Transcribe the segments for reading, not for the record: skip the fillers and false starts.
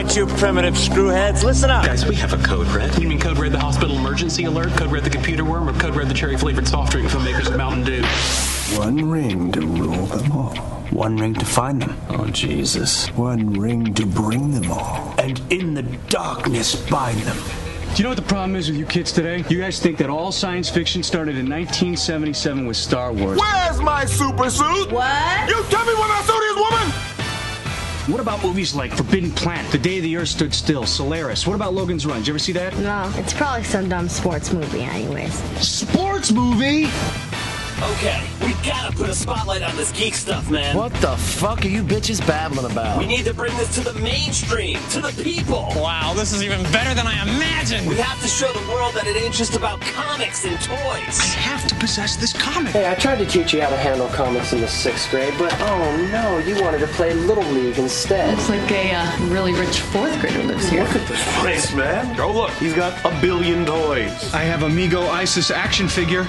right, you primitive screwheads, listen up. Guys, we have a code red. You mean code red the hospital emergency alert, code red the computer worm, or code red the cherry-flavored soft drink from makers of Mountain Dew? One ring to rule them all. One ring to find them. Oh, Jesus. One ring to bring them all. And in the darkness bind them. Do you know what the problem is with you kids today? You guys think that all science fiction started in 1977 with Star Wars. Where's my super suit? What? You tell me where my suit is, woman! What about movies like Forbidden Planet, The Day the Earth Stood Still, Solaris? What about Logan's Run? Did you ever see that? No, it's probably some dumb sports movie anyways. Sports movie? Okay, we gotta put a spotlight on this geek stuff, man. What the fuck are you bitches babbling about? We need to bring this to the mainstream, to the people. Wow, this is even better than I imagined. We have to show the world that it ain't just about comics and toys. I have to possess this comic. Hey, I tried to teach you how to handle comics in the 6th grade, but oh no, you wanted to play Little League instead. Looks like a really rich 4th grader lives here. Look at this place, man. Oh, look, he's got a billion toys. I have Amigo Isis action figure.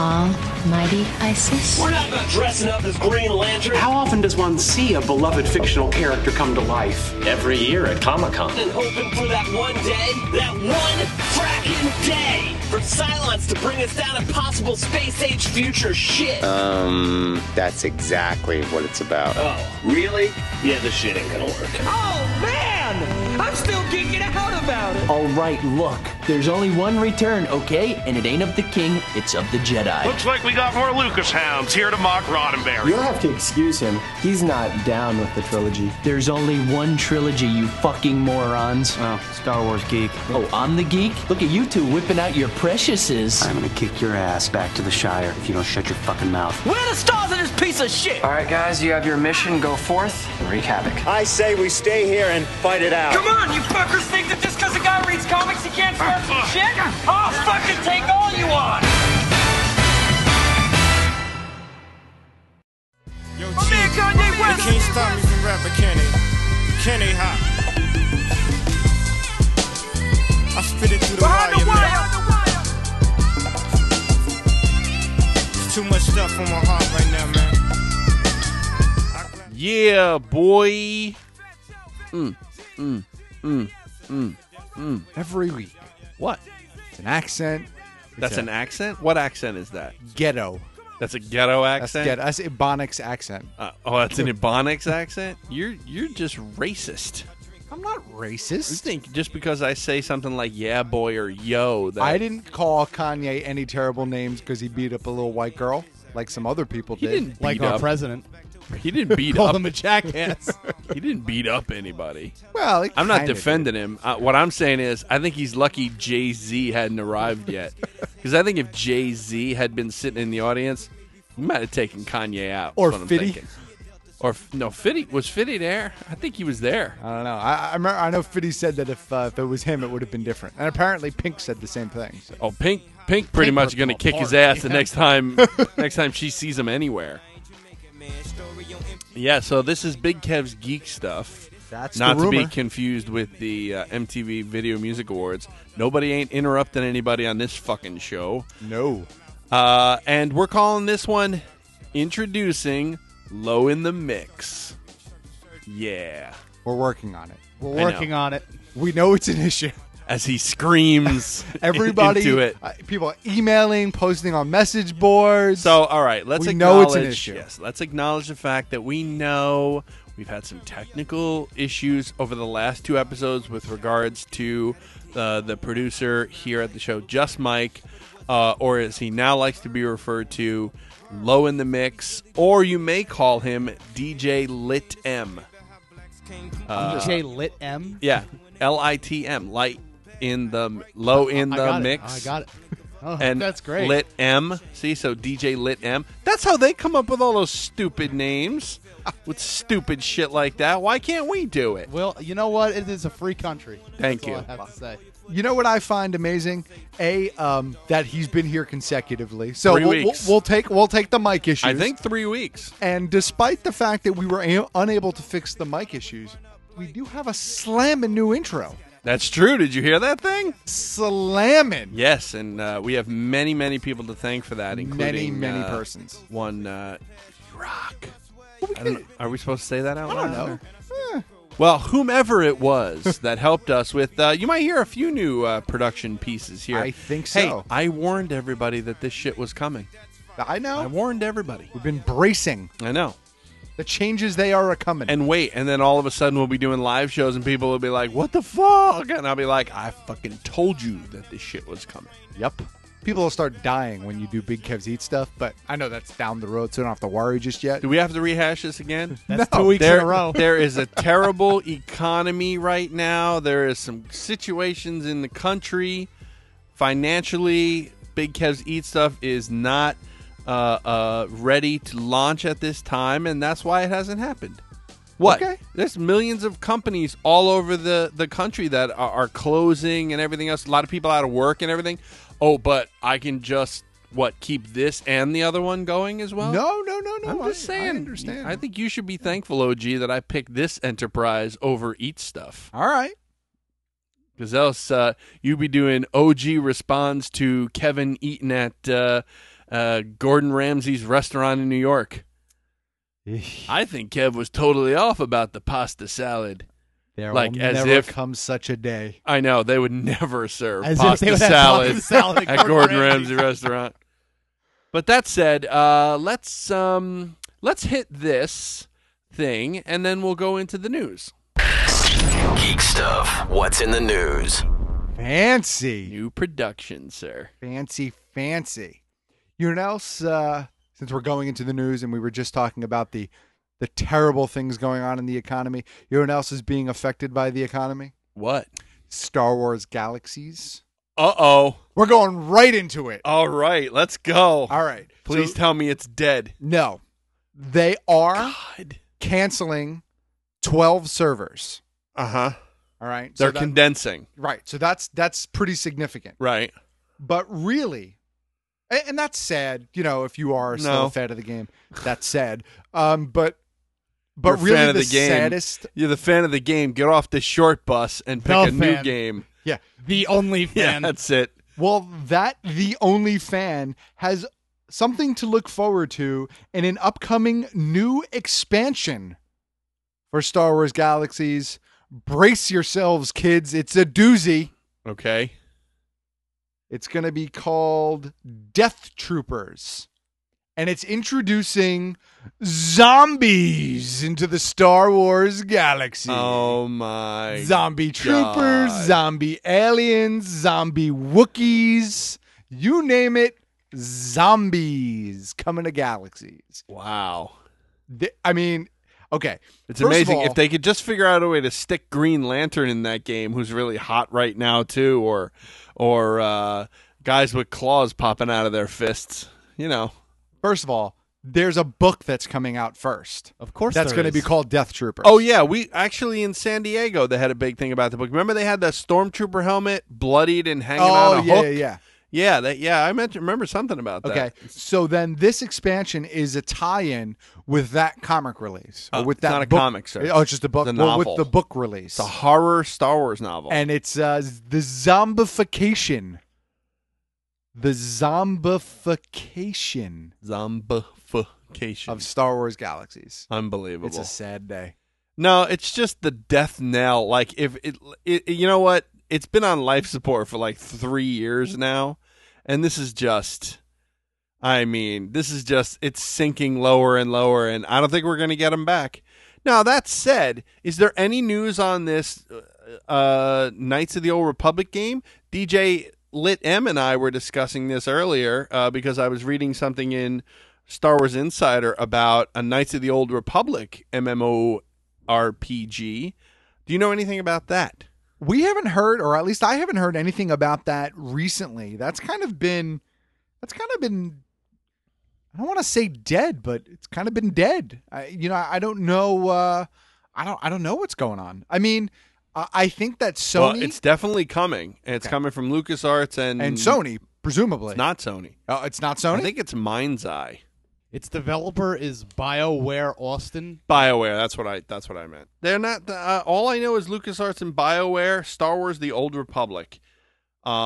Mighty Isis? We're not about dressing up as Green Lantern. How often does one see a beloved fictional character come to life? Every year at Comic-Con. And hoping for that one day, that one fracking day, for Cylons to bring us down impossible space-age future shit. That's exactly what it's about. Oh, really? Yeah, this shit ain't gonna work. Oh, man! I'm still geeking out about it. All right, look, there's only one return, okay? And it ain't of the king, it's of the Jedi. Looks like we got more Lucas hounds here to mock Roddenberry. You'll have to excuse him. He's not down with the trilogy. There's only one trilogy, you fucking morons. Oh, Star Wars geek. Oh, I'm the geek? Look at you two whipping out your preciouses. I'm gonna kick your ass back to the Shire if you don't shut your fucking mouth. Where are the stars of this piece of shit? All right, guys, you have your mission. Go forth and wreak havoc. I say we stay here and fight it out. Come on, you fuckers think that just because a guy reads comics he can't start some shit? I'll fucking take all you want! Yo, My man Kanye West! You can't stop me from rapping Kenny. Kenny hot. I spit it through the wire, man. There's too much stuff on my heart right now, man. Yeah, boy. Every week. What? It's an accent. That's an accent? What accent is that? Ghetto. That's a ghetto accent? That's Ebonics accent. That's an Ebonics accent? You're just racist. I'm not racist. You think just because I say something like yeah, boy, or yo, that I didn't call Kanye any terrible names because he beat up a little white girl like some other people did. didn't beat Like up. our president. He didn't beat Call up. him a jackass. He didn't beat up anybody. Well, I'm not defending him. What I'm saying is I think he's lucky Jay-Z hadn't arrived yet. Because I think if Jay-Z had been sitting in the audience, he might have taken Kanye out. Or is what I'm Fitty. thinking. Or no, Fitty was Fitty there? I think he was there. I don't know. I know Fitty said that if it was him, it would have been different. And apparently Pink said the same thing. So. Oh, Pink pretty much going to kick his ass the next time she sees him anywhere. Yeah, so this is Big Kev's Geek Stuff. That's not the to be rumor. confused with the MTV Video Music Awards. Nobody ain't interrupting anybody on this fucking show. No. And we're calling this one Introducing Low in the Mix. Yeah. We're working on it. We're working on it. We know it's an issue. As he screams Everybody, into it. People are emailing, posting on message boards. So, all right, let's we acknowledge. know it's an issue. Yes, let's acknowledge the fact that we know we've had some technical issues over the last 2 episodes with regards to the producer here at the show, Just Mike, or as he now likes to be referred to, Low in the Mix, or you may call him DJ Lit M. DJ Lit M? Yeah, LITM, light in the low in the mix. I got it. Oh, and that's great. Lit M. See, so DJ Lit M. That's how they come up with all those stupid names with stupid shit like that. Why can't we do it? Well, you know what? It is a free country. Thank That's you. all I have to say. You know what I find amazing? That he's been here consecutively. So 3 weeks. We'll take the mic issues. I think 3 weeks. And despite the fact that we were unable to fix the mic issues, we do have a slamming new intro. That's true. Did you hear that thing? Slamming. Yes, and we have many, many people to thank for that, including many persons. One, Rock. Are we supposed to say that out loud? I don't know. Well, whomever it was that helped us with, you might hear a few new production pieces here. I think so. Hey, I warned everybody that this shit was coming. I know. I warned everybody. We've been bracing. I know. The changes, they are a-coming. And wait, and then all of a sudden we'll be doing live shows and people will be like, what the fuck? And I'll be like, I fucking told you that this shit was coming. Yep. People will start dying when you do Big Kev's Eat Stuff, but I know that's down the road, so I don't have to worry just yet. Do we have to rehash this again? That's 2 weeks in a row. There is a terrible economy right now. There is some situations in the country. Financially, Big Kev's Eat Stuff is not ready to launch at this time, and that's why it hasn't happened. What? Okay. There's millions of companies all over the country that are closing and everything else. A lot of people out of work and everything. Oh, but I can just, keep this and the other one going as well? No. I'm just saying. I understand. I think you should be thankful, OG, that I picked this enterprise over Eat Stuff. All right. Because else you'd be doing OG responds to Kevin eating at Gordon Ramsay's restaurant in New York. I think Kev was totally off about the pasta salad. There like will as never if come such a day. I know they would never serve As if they pasta would have salad, pasta salad at Gordon Ramsay restaurant. But that said, let's hit this thing and then we'll go into the news. Geek stuff. What's in the news? Fancy. New production, sir. Fancy. You know what else, since we're going into the news and we were just talking about the terrible things going on in the economy, you know what else is being affected by the economy? What? Star Wars Galaxies. Uh-oh. We're going right into it. All right, let's go. All right. Please tell me it's dead. No. They are canceling 12 servers. Uh-huh. All right. They're condensing. Right. So that's pretty significant. Right. But really, and that's sad, if you are still a fan of the game, that's sad. But You're really fan of the game. saddest. You're the fan of the game. Get off the short bus and pick a new game. Yeah. The only fan. Yeah, that's it. Well, the only fan has something to look forward to in an upcoming new expansion for Star Wars Galaxies. Brace yourselves, kids. It's a doozy. Okay. It's going to be called Death Troopers. And it's introducing zombies into the Star Wars galaxy. Oh, my Zombie troopers, God. zombie aliens, zombie Wookiees. You name it, zombies coming to galaxies. Wow. Okay. It's First amazing. of all, If they could just figure out a way to stick Green Lantern in that game, who's really hot right now, too, or guys with claws popping out of their fists, First of all, there's a book that's coming out first. Of course that's there going to is. be called Death Troopers. Oh, yeah. We actually, in San Diego, they had a big thing about the book. Remember they had that Stormtrooper helmet bloodied and hanging on a hook? Yeah. I remember something about that. Okay, so then this expansion is a tie-in with that comic release. Or with it's that not a book. comic, sir. Oh, it's just a book. It's a Well, with novel. the book release. It's a horror Star Wars novel. And it's the zombification. The zombification of Star Wars Galaxies. Unbelievable. It's a sad day. No, it's just the death knell. Like, if it you know what? It's been on life support for like 3 years now. And this is just, it's sinking lower and lower. And I don't think we're going to get them back. Now, that said, is there any news on this Knights of the Old Republic game? DJ Lit M and I were discussing this earlier because I was reading something in Star Wars Insider about a Knights of the Old Republic MMORPG. Do you know anything about that? We haven't heard, or at least I haven't heard anything about that recently. That's kind of been, I don't want to say dead, but it's kind of been dead. I don't know. I don't know what's going on. I think that Sony. Well, it's definitely coming. And it's coming from LucasArts and Sony, presumably. It's not Sony. Oh, it's not Sony? I think it's Mind's Eye. Its developer is BioWare Austin. BioWare, that's what I meant. They're not. All I know is LucasArts and BioWare, Star Wars: The Old Republic,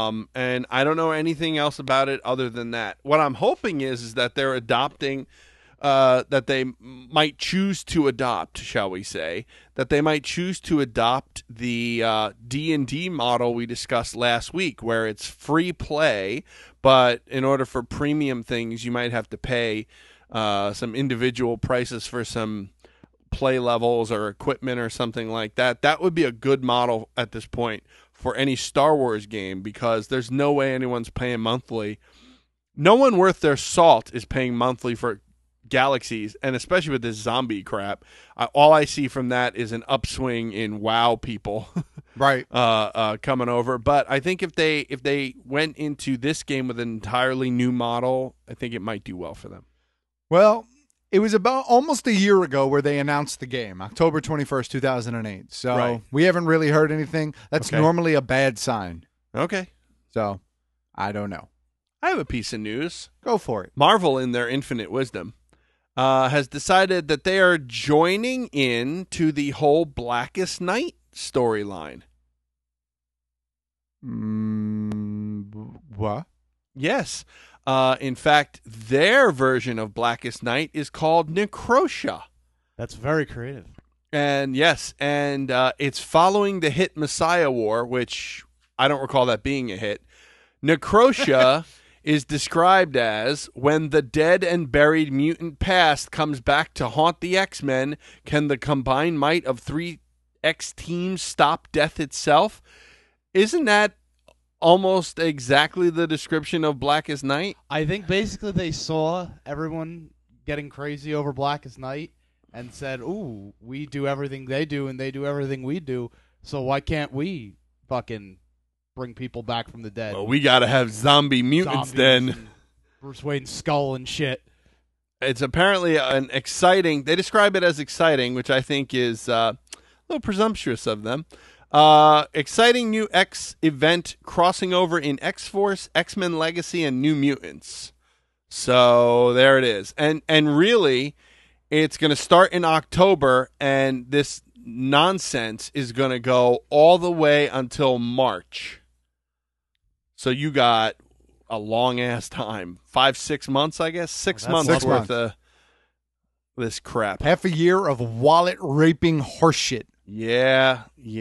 and I don't know anything else about it other than that. What I'm hoping is that they're adopting that they might choose to adopt, shall we say, that they might choose to adopt the D&D model we discussed last week, where it's free play, but in order for premium things, you might have to pay some individual prices for some play levels or equipment or something like that. That would be a good model at this point for any Star Wars game, because there's no way anyone's paying monthly. No one worth their salt is paying monthly for Galaxies, and especially with this zombie crap. All I see from that is an upswing in WoW people right coming over. But I think if they went into this game with an entirely new model, I think it might do well for them. Well, it was about almost a year ago where they announced the game, October 21st, 2008. So we haven't really heard anything. That's normally a bad sign. Okay. So I don't know. I have a piece of news. Go for it. Marvel, in their infinite wisdom, has decided that they are joining in to the whole Blackest Night storyline. What? Yes. In fact, their version of Blackest Night is called Necrosha. That's very creative. And yes, and it's following the hit Messiah War, which I don't recall that being a hit. Necrosha is described as, when the dead and buried mutant past comes back to haunt the X-Men, can the combined might of 3 X teams stop death itself? Isn't that almost exactly the description of Blackest Night? I think basically they saw everyone getting crazy over Blackest Night and said, ooh, we do everything they do and they do everything we do, so why can't we fucking bring people back from the dead? Well, we got to have zombie mutants then. Bruce Wayne's skull and shit. It's apparently an exciting, they describe it as exciting, which I think is a little presumptuous of them. Exciting new X event crossing over in X-Force, X-Men Legacy, and New Mutants. So there it is. And really, it's going to start in October, and this nonsense is going to go all the way until March. So you got a long-ass time. 5-6 months, I guess? 6 months worth of this crap. Half a year of wallet-raping horseshit. Yeah.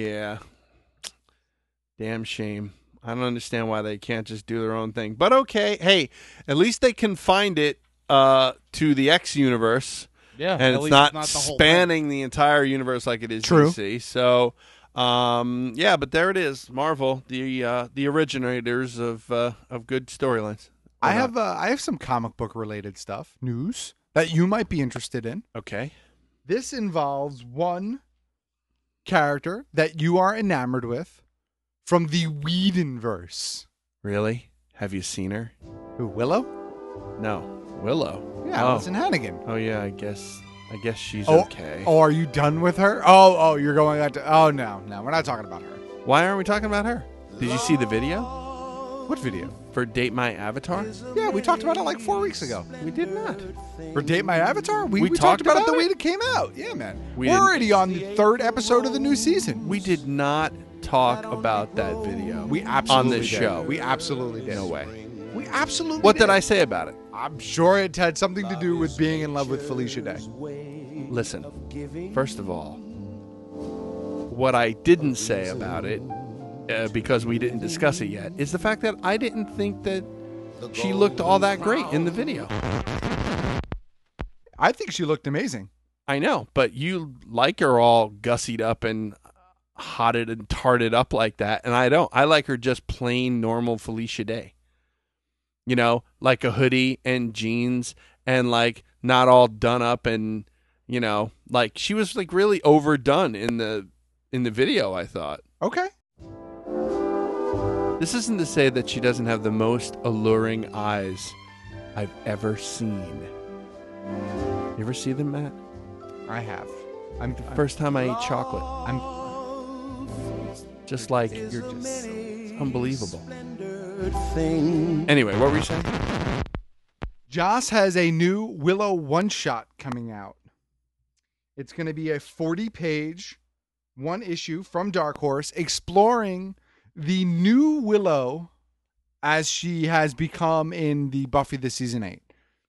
Damn shame. I don't understand why they can't just do their own thing. But okay, hey, at least they confined it to the X universe. Yeah, and it's not the whole spanning the entire universe like it is True. DC. So, yeah, but there it is. Marvel, the originators of good storylines. I have some comic book related stuff, news that you might be interested in. Okay. This involves one character that you are enamored with from the Whedonverse. Really? Have you seen her? Who, Willow? No, Willow. Yeah, Alison Hannigan. Oh yeah, I guess she's okay. Oh, are you done with her? Oh, you're going out to. Oh no, we're not talking about her. Why aren't we talking about her? Did you see the video? What video? For Date My Avatar? Yeah, we talked about it like 4 weeks ago. We did not. For Date My Avatar? We talked talked about it about the it? week it came out. Yeah, man. We We're didn't. already on the 3rd episode of the new season. We did not talk about that video. We absolutely on this did. show. We absolutely did. No way. We absolutely What did. did I say about it? I'm sure it had something to do with being in love with Felicia Day. Listen, first of all, what I didn't say about it, because we didn't discuss it yet, is the fact that I didn't think that she looked all that great in the video. I think she looked amazing. I know, but you like her all gussied up and hotted and tarted up like that, and I don't. I like her just plain normal Felicia Day. You know, like a hoodie and jeans and like not all done up, and you know, like she was like really overdone in the video, I thought. Okay. This isn't to say that she doesn't have the most alluring eyes I've ever seen. You ever see them, Matt? I have. The first time I ate chocolate. I'm just like you're just unbelievable. Anyway, what were you saying? Joss has a new Willow one-shot coming out. It's going to be a 40-page, one issue from Dark Horse exploring the new Willow as she has become in the Buffy the Season 8.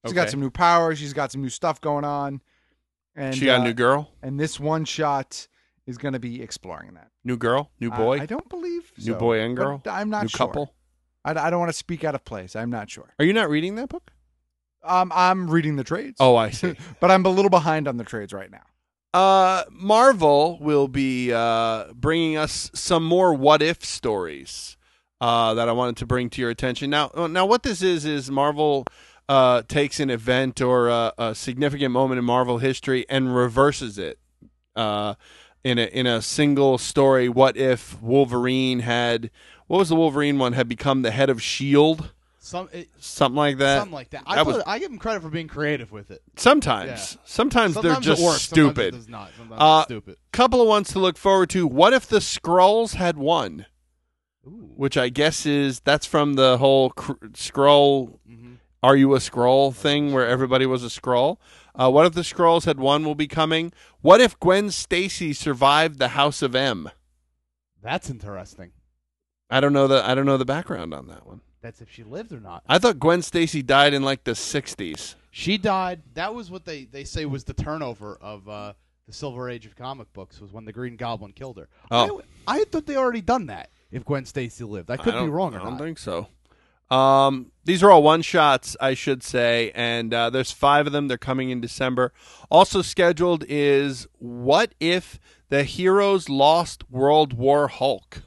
She's got some new powers. She's got some new stuff going on. And She got a new girl? And this one shot is going to be exploring that. New girl? New boy? I don't believe so. New boy and girl? But I'm not new sure. couple? I don't want to speak out of place. I'm not sure. Are you not reading that book? I'm reading the trades. Oh, I see. But I'm a little behind on the trades right now. Marvel will be bringing us some more what-if stories that I wanted to bring to your attention. Now, what this is Marvel takes an event or a significant moment in Marvel history and reverses it in a single story. What if Wolverine had... What was the Wolverine one? Had become the head of S.H.I.E.L.D.? Something like that. Something like that. I give him credit for being creative with it. Sometimes. Sometimes they're just it works. stupid. Sometimes it does not. Sometimes it's stupid. Couple of ones to look forward to. What if the Skrulls had won? Ooh. Which I guess that's from the whole Skrull, Are You a Skrull thing where everybody was a Skrull. What if the Skrulls had won will be coming. What if Gwen Stacy survived the House of M? That's interesting. I don't know the background on that one. That's if she lived or not. I thought Gwen Stacy died in like the 60s. She died. That was what they say was the turnover of the Silver Age of comic books, was when the Green Goblin killed her. Oh. I thought they already done that if Gwen Stacy lived. I could be wrong or not. I don't think so. These are all one-shots, I should say, and there's 5 of them. They're coming in December. Also scheduled is What If the Heroes Lost World War Hulk?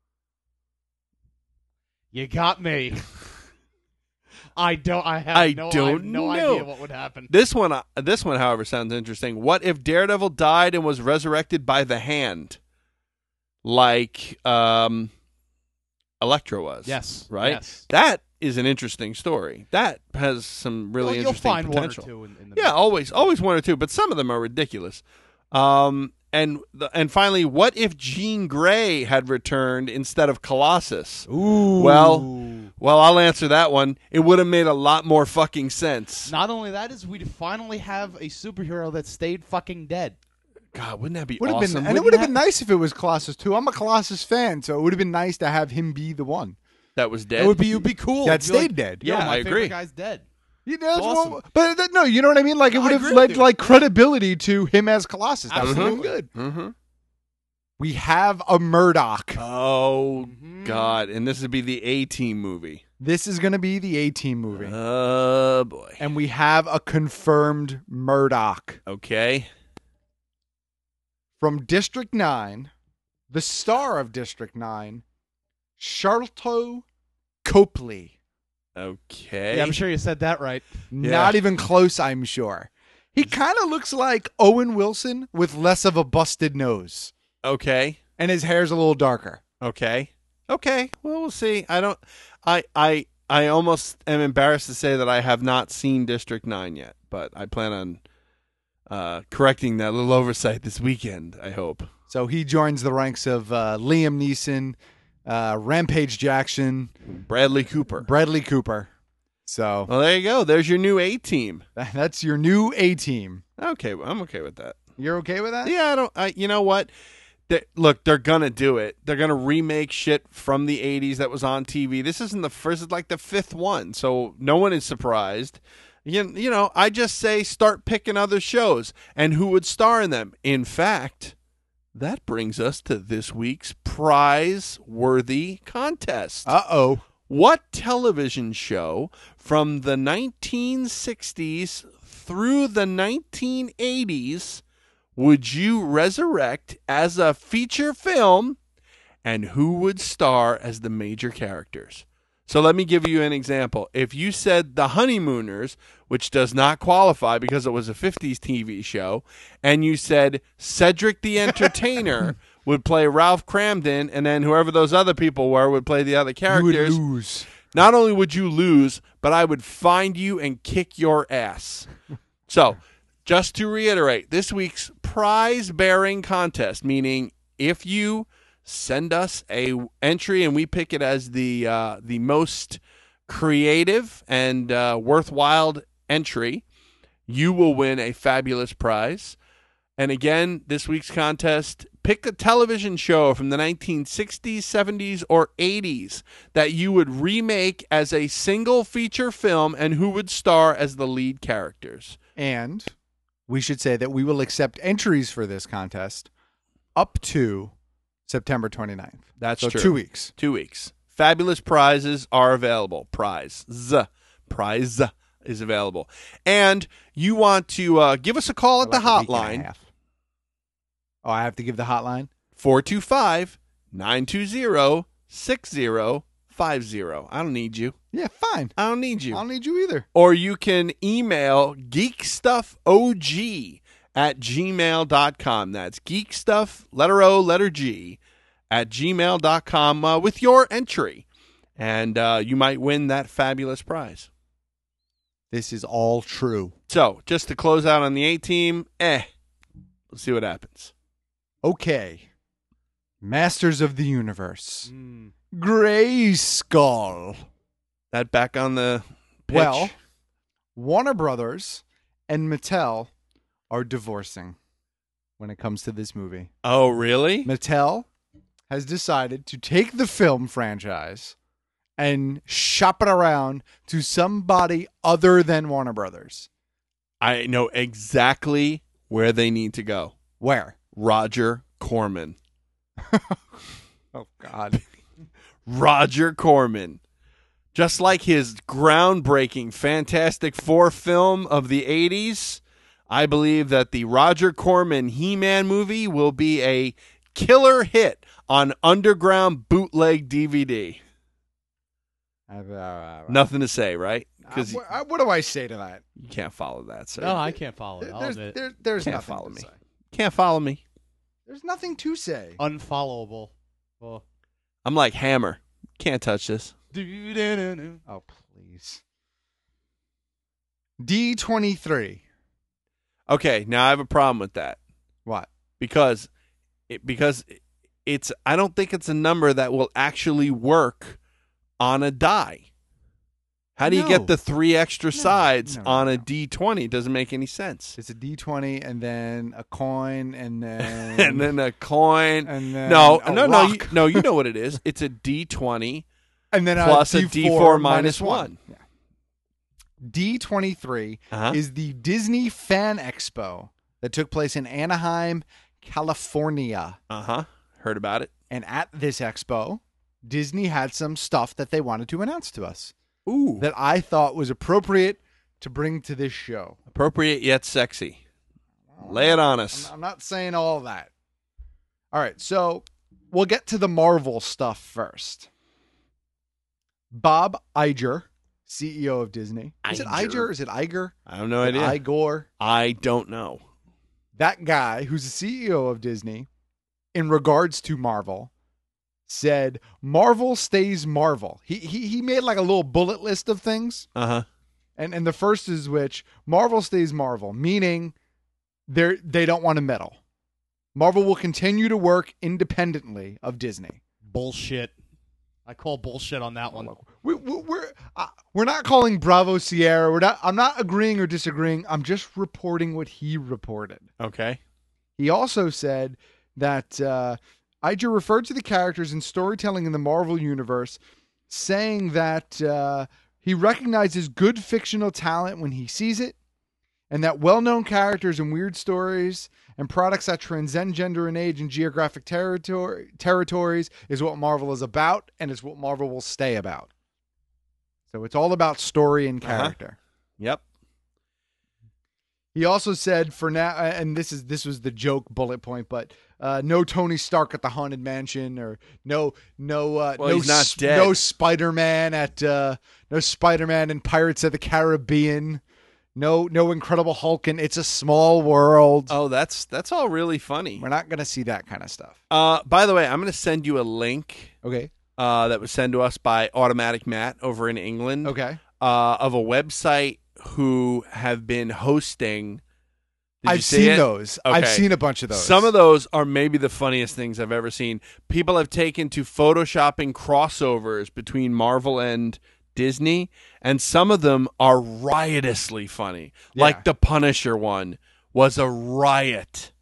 You got me. I have no idea what would happen. This one, however, sounds interesting. What if Daredevil died and was resurrected by the Hand, like Elektra was? Yes. Right. Yes. That is an interesting story. That has some really interesting find potential. 1 or 2 in the yeah, always 1 or 2, but some of them are ridiculous. And finally, what if Jean Grey had returned instead of Colossus? Ooh. Well, I'll answer that one. It would have made a lot more fucking sense. Not only that, is we'd finally have a superhero that stayed fucking dead. God, wouldn't that be Would have awesome? been, and it would have been nice if it was Colossus too. I'm a Colossus fan, so it would have been nice to have him be the one that was dead. It would be cool. That It'd be stayed dead. Yo, Yeah, my I favorite agree. guy's dead. Yeah, that's awesome. well, but no, you know what I mean. Like it would have agree led with you. like credibility to him as Colossus. That would have been Absolutely. good. Mm-hmm. We have a Murdoch. Oh God! And this would be the A-Team movie. This is going to be the A-Team movie. Oh boy! And we have a confirmed Murdoch. Okay. From District 9, the star of District 9, Sharlto Copley. Okay. Yeah, I'm sure you said that right. Not even close, I'm sure. He kind of looks like Owen Wilson with less of a busted nose. Okay. And his hair's a little darker. Okay. Well, we'll see. I almost am embarrassed to say that I have not seen District 9 yet, but I plan on correcting that little oversight this weekend, I hope. So he joins the ranks of Liam Neeson, Rampage Jackson, Bradley Cooper. So, well, there you go. There's your new A-Team. That's your new A-Team. Okay, well, I'm okay with that. You're okay with that? Yeah, you know what? Look, they're going to do it. They're going to remake shit from the 80s that was on TV. This isn't the first, it's like the 5th one, so no one is surprised. You know, I just say start picking other shows and who would star in them. In fact, that brings us to this week's prize-worthy contest. Uh-oh. What television show from the 1960s through the 1980s would you resurrect as a feature film, and who would star as the major characters? So let me give you an example. If you said The Honeymooners, which does not qualify because it was a 50s TV show, and you said Cedric the Entertainer would play Ralph Cramden, and then whoever those other people were would play the other characters. You would lose. Not only would you lose, but I would find you and kick your ass. So, just to reiterate, this week's prize-bearing contest, meaning if you send us a entry and we pick it as the most creative and worthwhile entry, you will win a fabulous prize. And again, this week's contest, Pick a television show from the 1960s, 70s, or 80s that you would remake as a single feature film and who would star as the lead characters. And we should say that we will accept entries for this contest up to September 29th. That's so true. 2 weeks. 2 weeks. Fabulous prizes are available. Prize is available. And you want to give us a call at the hotline. Oh, I have to give the hotline? 425-920-6050. I don't need you. Yeah, fine. I don't need you. I don't need you either. Or you can email geekstuffog@gmail.com. That's geekstuff, letter O, letter G, @gmail.com with your entry. And you might win that fabulous prize. This is all true. So, just to close out on the A-Team, let's see what happens. Okay. Masters of the Universe. Grayskull. That back on the pitch? Well, Warner Brothers and Mattel are divorcing when it comes to this movie. Oh, really? Mattel has decided to take the film franchise and shop it around to somebody other than Warner Brothers. I know exactly where they need to go. Where? Roger Corman. Oh, God. Roger Corman. Just like his groundbreaking Fantastic Four film of the 80s, I believe that the Roger Corman He-Man movie will be a killer hit on underground bootleg DVD. Nothing to say, right? Because what do I say to that? you can't follow that, sir. No, I can't follow it. There's Can't nothing follow to me. say. Can't follow me. There's nothing to say. Unfollowable. Well, I'm like Hammer. Can't touch this. Oh, please. D23. Okay, now I have a problem with that. What? Because it's I don't think it's a number that will actually work on a die. How do you get the 3 extra sides on a D20? It doesn't make any sense. It's a D20 and then a coin and then and then a coin. and then No, you know what it is. It's a D20 and then plus a a D4 minus 1. Yeah. D23 Uh-huh. is the Disney Fan Expo that took place in Anaheim, California. Uh-huh. Heard about it. And at this expo, Disney had some stuff that they wanted to announce to us. Ooh. That I thought was appropriate to bring to this show. Appropriate yet sexy. Lay it on us. I'm not saying all that. All right, so we'll get to the Marvel stuff first. Bob Iger, CEO of Disney. Is it Iger? Is it Iger? I have no idea. Igor? I don't know. That guy who's the CEO of Disney, in regards to Marvel, said Marvel stays Marvel. He made like a little bullet list of things. Uh-huh. And the first is which Marvel stays Marvel, meaning they don't want to meddle. Marvel will continue to work independently of Disney. Bullshit. I call bullshit on that one. We're not calling Bravo Sierra. I'm not agreeing or disagreeing. I'm just reporting what he reported. Okay. He also said that Iger referred to the characters and storytelling in the Marvel universe, saying that he recognizes good fictional talent when he sees it, and that well-known characters and weird stories and products that transcend gender and age and geographic territories is what Marvel is about, and is what Marvel will stay about. So it's all about story and character. Yep. He also said for now, and this was the joke bullet point, but no Tony Stark at the Haunted Mansion, or no he's not dead. No Spider-Man no Spider-Man in Pirates of the Caribbean. No Incredible Hulk in It's a Small World. Oh, that's all really funny. We're not going to see that kind of stuff. By the way, I'm going to send you a link. Okay. That was sent to us by Automatic Matt over in England. Okay. Of a website who have been hosting. I've seen those. Okay. I've seen a bunch of those. Some of those are maybe the funniest things I've ever seen. People have taken to photoshopping crossovers between Marvel and Disney, and some of them are riotously funny. Yeah. Like the Punisher one was a riot.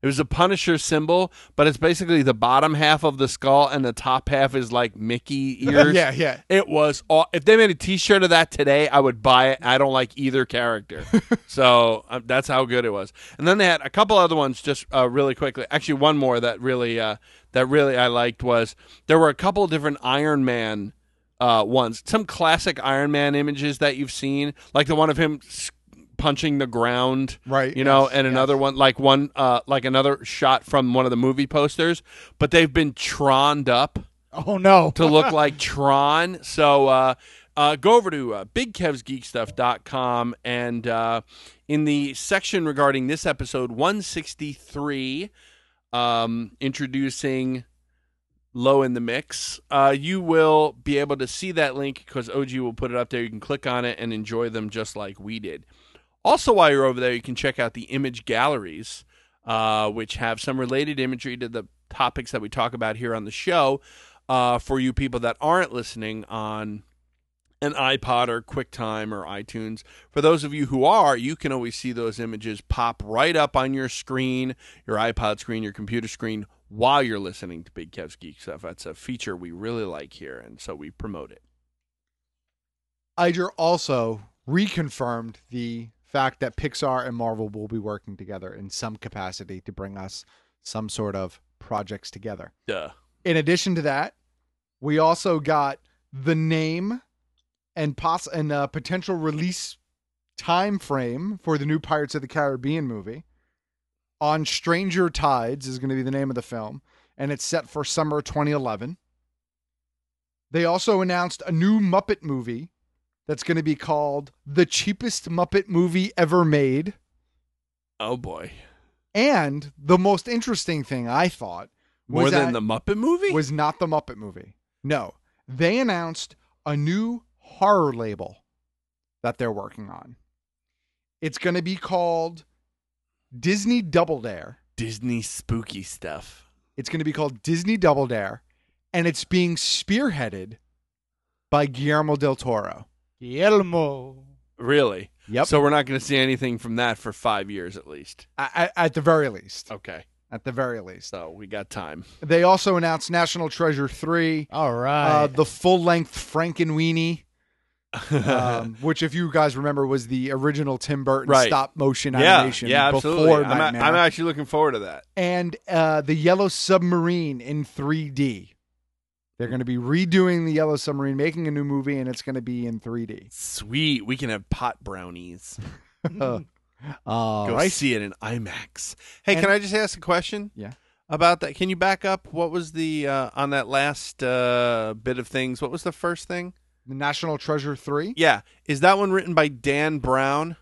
It was a Punisher symbol, but it's basically the bottom half of the skull and the top half is like Mickey ears. Yeah. It was if they made a T-shirt of that today, I would buy it. I don't like either character, so that's how good it was. And then they had a couple other ones, just really quickly. Actually, one more that really I liked was there were a couple of different Iron Man ones, some classic Iron Man images that you've seen, like the one of him punching the ground, right? And another one, like another shot from one of the movie posters, but they've been Troned up. Oh no, to look like Tron. So go over to BigKevsGeekStuff.com and in the section regarding this episode 163, introducing Low in the Mix, you will be able to see that link because OG will put it up there. You can click on it and enjoy them just like we did. Also, while you're over there, you can check out the image galleries, which have some related imagery to the topics that we talk about here on the show. For you people that aren't listening on an iPod or QuickTime or iTunes, for those of you who are, you can always see those images pop right up on your screen, your iPod screen, your computer screen, while you're listening to Big Kev's Geek Stuff. That's a feature we really like here, and so we promote it. Iger also reconfirmed the fact that Pixar and Marvel will be working together in some capacity to bring us some sort of projects together. Duh. In addition to that, we also got the name and potential release time frame for the new Pirates of the Caribbean movie. On Stranger Tides is going to be the name of the film, and it's set for summer 2011. They also announced a new Muppet movie that's going to be called The Cheapest Muppet Movie Ever Made. Oh, boy. And the most interesting thing I thought More than the Muppet movie? Was not the Muppet movie. No. They announced a new horror label that they're working on. It's going to be called Disney Double Dare. Disney spooky stuff. It's going to be called Disney Double Dare, and it's being spearheaded by Guillermo del Toro. Guillermo. Really? Yep. So we're not going to see anything from that for 5 years at least. At the very least. Okay. At the very least. So we got time. They also announced National Treasure 3. All right. The full-length Frankenweenie, which, if you guys remember, was the original Tim Burton stop-motion animation absolutely. before Nightmare. I'm actually looking forward to that. And the Yellow Submarine in 3D. They're going to be redoing the Yellow Submarine, making a new movie, and it's going to be in 3D. Sweet. We can have pot brownies. Go Right. see it in IMAX. Hey, can I just ask a question? Yeah. About that? Can you back up? What was the on that last bit of things? What was the first thing? The National Treasure 3? Yeah. Is that one written by Dan Brown?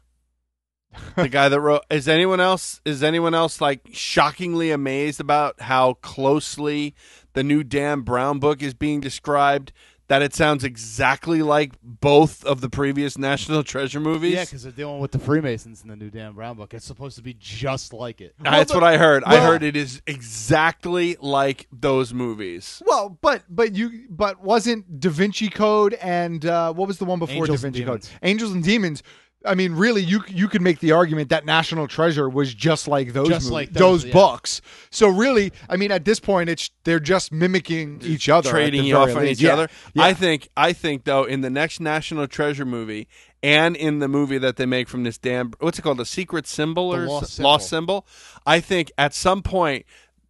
The guy that wrote. Is anyone else like shockingly amazed about how closely the new Dan Brown book is being described? That it sounds exactly like both of the previous National Treasure movies? Yeah, because they're dealing with the Freemasons in the new Dan Brown book. It's supposed to be just like it. That's what I heard. I heard it is exactly like those movies. Well, but wasn't Da Vinci Code and what was the one before Angels Da and Vinci Code? Demons. Angels and Demons. I mean, really, you could make the argument that National Treasure was just like those Just movies, like those those, yeah. books. So really, I mean, at this point, they're just mimicking each other, Trading at the you off very on least. each Yeah. other. Yeah. I think though, in the next National Treasure movie and in the movie that they make from this damn, what's it called, The Secret Symbol or Lost Symbol? I think at some point,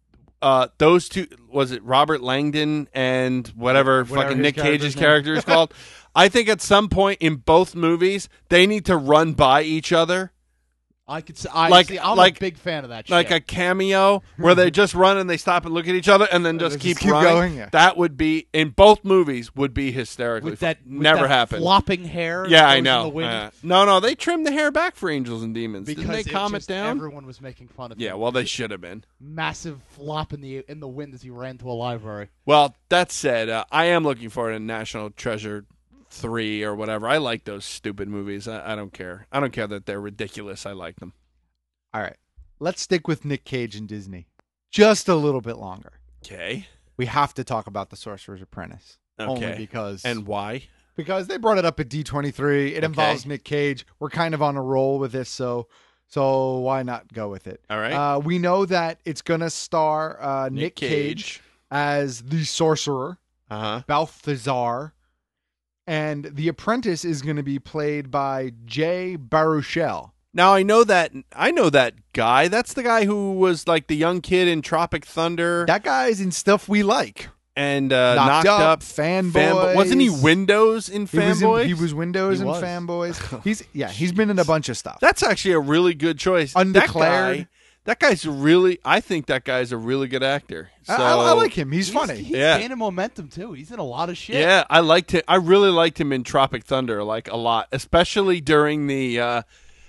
those two, was it Robert Langdon and whatever fucking his Nick Cage's character's name. character is called? I think at some point in both movies, they need to run by each other. I'm Like- a big fan of that shit. Like a cameo where they just run and they stop and look at each other and then just keep running. going, yeah. That would be, in both movies, would be hysterically. with that never with that happened. flopping hair. Yeah, that I goes in know. the wind. No, they trimmed the hair back for Angels and Demons. Because Didn't they calm it just, down? everyone was making fun of Yeah, him. well, they should have been. Massive flop in the wind as he ran to a library. Well, that said, I am looking forward to National Treasure 3 or whatever. I like those stupid movies. I don't care. I don't care that they're ridiculous. I like them. All right, let's stick with Nick Cage and Disney just a little bit longer. Okay. We have to talk about The Sorcerer's Apprentice. Okay. Only because And why? Because they brought it up at D23. It involves Nick Cage. We're kind of on a roll with this, so So why not go with it? All right. We know that it's going to star Nick Cage as the sorcerer, Balthazar, and the apprentice is going to be played by Jay Baruchel. Now I know that guy. That's the guy who was like the young kid in Tropic Thunder. That guy's in stuff we like. And Knocked Up, Fanboys. Wasn't he Windows in Fanboys? He was Windows in Fanboys. He's been in a bunch of stuff. That's actually a really good choice. Undeclared. I think that guy's a really good actor. So, I like him. He's funny. He's gaining momentum too. He's in a lot of shit. Yeah, I liked him. I really liked him in Tropic Thunder, like a lot, especially during the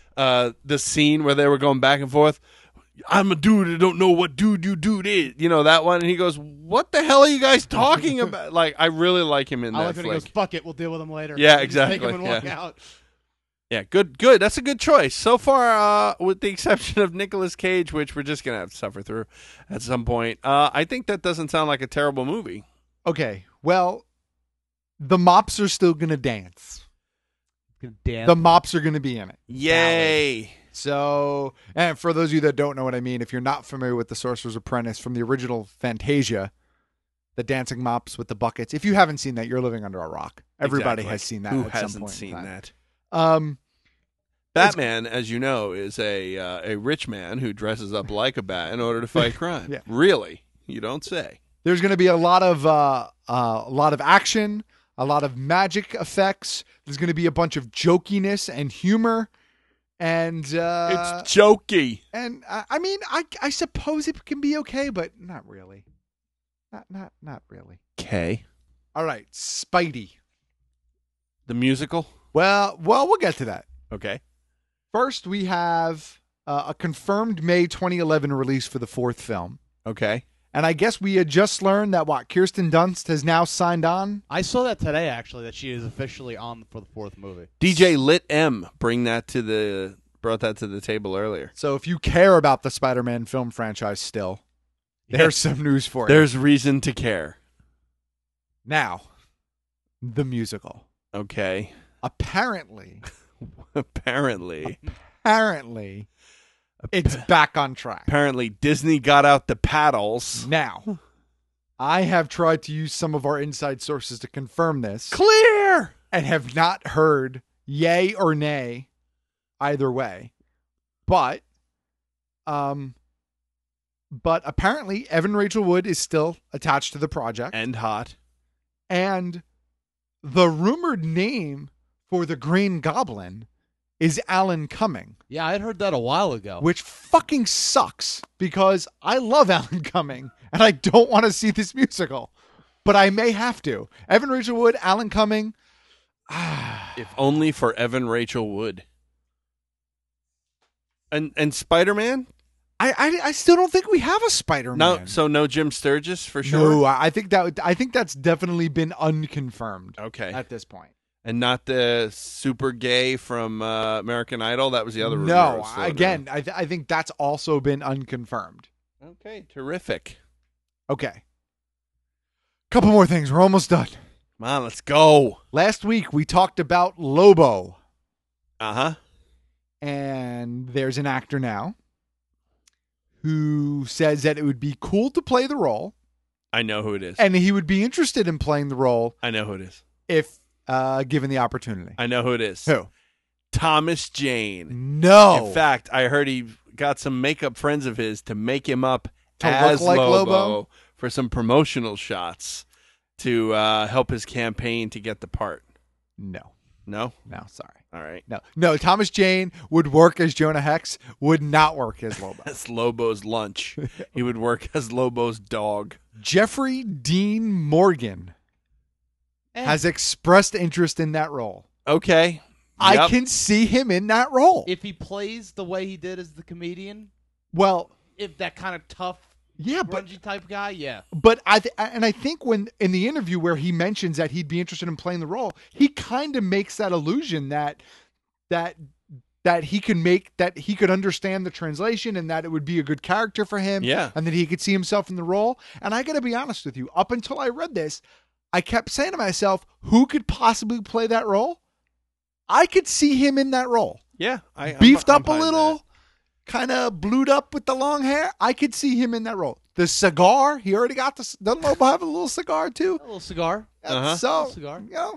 scene where they were going back and forth. I'm a dude that don't know what dude you dude is. You know that one? And he goes, what the hell are you guys talking about? Like, I really like him in that like when flick. he goes, fuck it, we'll deal with him later. Yeah, Just exactly. Take him and walk out. Yeah, good. That's a good choice. So far, with the exception of Nicolas Cage, which we're just going to have to suffer through at some point, I think that doesn't sound like a terrible movie. Okay, well, the mops are still going to dance. Dance. The mops are going to be in it. Yay. So, and for those of you that don't know what I mean, if you're not familiar with The Sorcerer's Apprentice from the original Fantasia, the dancing mops with the buckets, if you haven't seen that, you're living under a rock. Everybody has seen that. Who at hasn't some point seen in time. that? Batman, as you know, is a rich man who dresses up like a bat in order to fight crime. Yeah. Really? You don't say. There's going to be a lot of action, a lot of magic effects. There's going to be a bunch of jokiness and humor. And it's jokey. And I mean, I suppose it can be okay, but not really. Not really. Okay. All right, Spidey. The musical? Well, we'll get to that. Okay. First, we have a confirmed May 2011 release for the fourth film. Okay. And I guess we had just learned that Kirsten Dunst has now signed on. I saw that today, actually, that she is officially on for the fourth movie. DJ Lit M brought that to the table earlier. So if you care about the Spider-Man film franchise still, there's some news for you. There's reason to care. Now, the musical. Okay. Apparently, it's back on track. Apparently, Disney got out the paddles. Now, I have tried to use some of our inside sources to confirm this. Clear! And have not heard yay or nay either way. But apparently, Evan Rachel Wood is still attached to the project. And hot. And the rumored name for the Green Goblin is Alan Cumming. Yeah, I had heard that a while ago. Which fucking sucks because I love Alan Cumming and I don't want to see this musical. But I may have to. Evan Rachel Wood, Alan Cumming. If only for Evan Rachel Wood. And Spider-Man? I still don't think we have a Spider-Man. No, so no Jim Sturgis for sure? No, I think that's definitely been unconfirmed. Okay. At this point. And not the super gay from American Idol? That was the other rumor. No, again, I think that's also been unconfirmed. Okay, terrific. Okay. Couple more things. We're almost done. Come on, let's go. Last week, we talked about Lobo. Uh-huh. And there's an actor now who says that it would be cool to play the role. I know who it is. And he would be interested in playing the role. I know who it is. If given the opportunity. I know who it is. Who? Thomas Jane. No. In fact, I heard he got some makeup friends of his to make him up to as look like Lobo for some promotional shots to help his campaign to get the part. No. No? No, sorry. All right. No, Thomas Jane would work as Jonah Hex, would not work as Lobo. As Lobo's lunch. He would work as Lobo's dog. Jeffrey Dean Morgan has expressed interest in that role. Okay. I can see him in that role. If he plays the way he did as the comedian, well, if that kind of tough, grungy type guy, yeah. But I think when in the interview where he mentions that he'd be interested in playing the role, he kind of makes that allusion that he could understand the translation and that it would be a good character for him, and that he could see himself in the role. And I got to be honest with you, up until I read this, I kept saying to myself, who could possibly play that role? I could see him in that role. Yeah. Beefed up a little, kind of blued up with the long hair. I could see him in that role. The cigar, he already got the. Doesn't Lobo have a little cigar too? A little cigar. So, cigar. you know,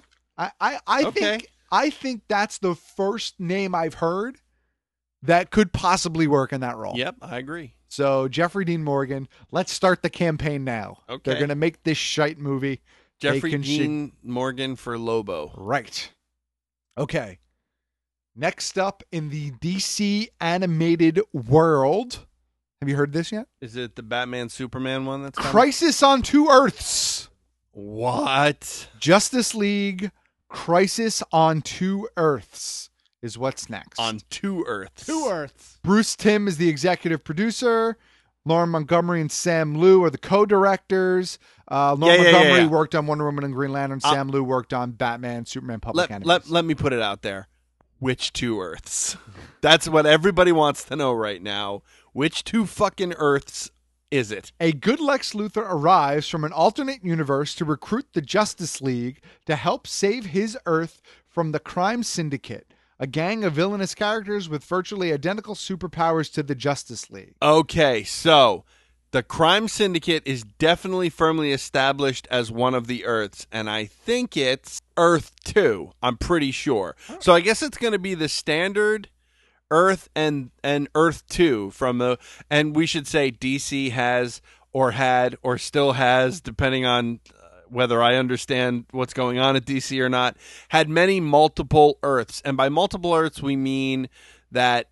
I think that's the first name I've heard that could possibly work in that role. Yep, I agree. So Jeffrey Dean Morgan, let's start the campaign now. Okay. They're going to make this shite movie. Jeffrey Dean Morgan for Lobo. Right. Okay. Next up in the DC animated world. Have you heard this yet? Is it the Batman Superman one that's coming? Crisis on Two Earths. What? Justice League Crisis on Two Earths is what's next. On Two Earths. Two Earths. Bruce Timm is the executive producer. Lauren Montgomery and Sam Liu are the co-directors. Montgomery worked on Wonder Woman and Green Lantern. Sam Liu worked on Batman, Superman, Public Enemies. Let me put it out there. Which two Earths? That's what everybody wants to know right now. Which two fucking Earths is it? A good Lex Luthor arrives from an alternate universe to recruit the Justice League to help save his Earth from the crime syndicate, a gang of villainous characters with virtually identical superpowers to the Justice League. Okay, so the crime syndicate is definitely firmly established as one of the Earths, and I think it's Earth 2. I'm pretty sure. So I guess it's going to be the standard Earth and Earth 2 from the, and we should say DC has or had or still has, depending on whether I understand what's going on at DC or not, had many multiple Earths. And by multiple Earths, we mean that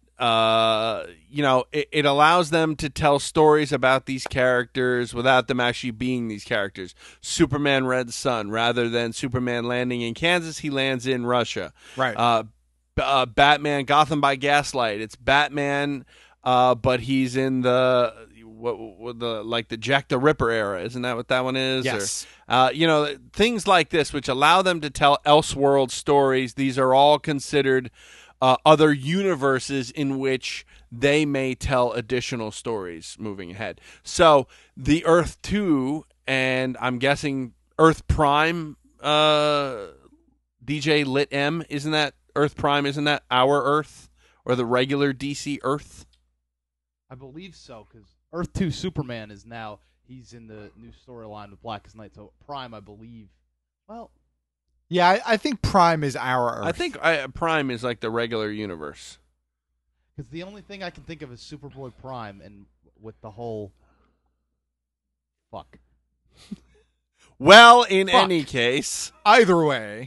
it allows them to tell stories about these characters without them actually being these characters. Superman Red Sun, rather than Superman landing in Kansas, he lands in Russia. Right. Batman Gotham by Gaslight. It's Batman, but he's in the Jack the Ripper era. Isn't that what that one is? Yes. Or, things like this, which allow them to tell Elseworld stories. These are all considered other universes in which they may tell additional stories moving ahead. So the Earth 2, and I'm guessing Earth Prime, DJ Lit M, isn't that Earth Prime? Isn't that our Earth or the regular DC Earth? I believe so, because Earth 2 Superman is now, he's in the new storyline with Blackest Night. So Prime, I believe, yeah, I think Prime is our Earth. I think Prime is like the regular universe. Because the only thing I can think of is Superboy Prime, and with the whole fuck. Well, in any case, either way,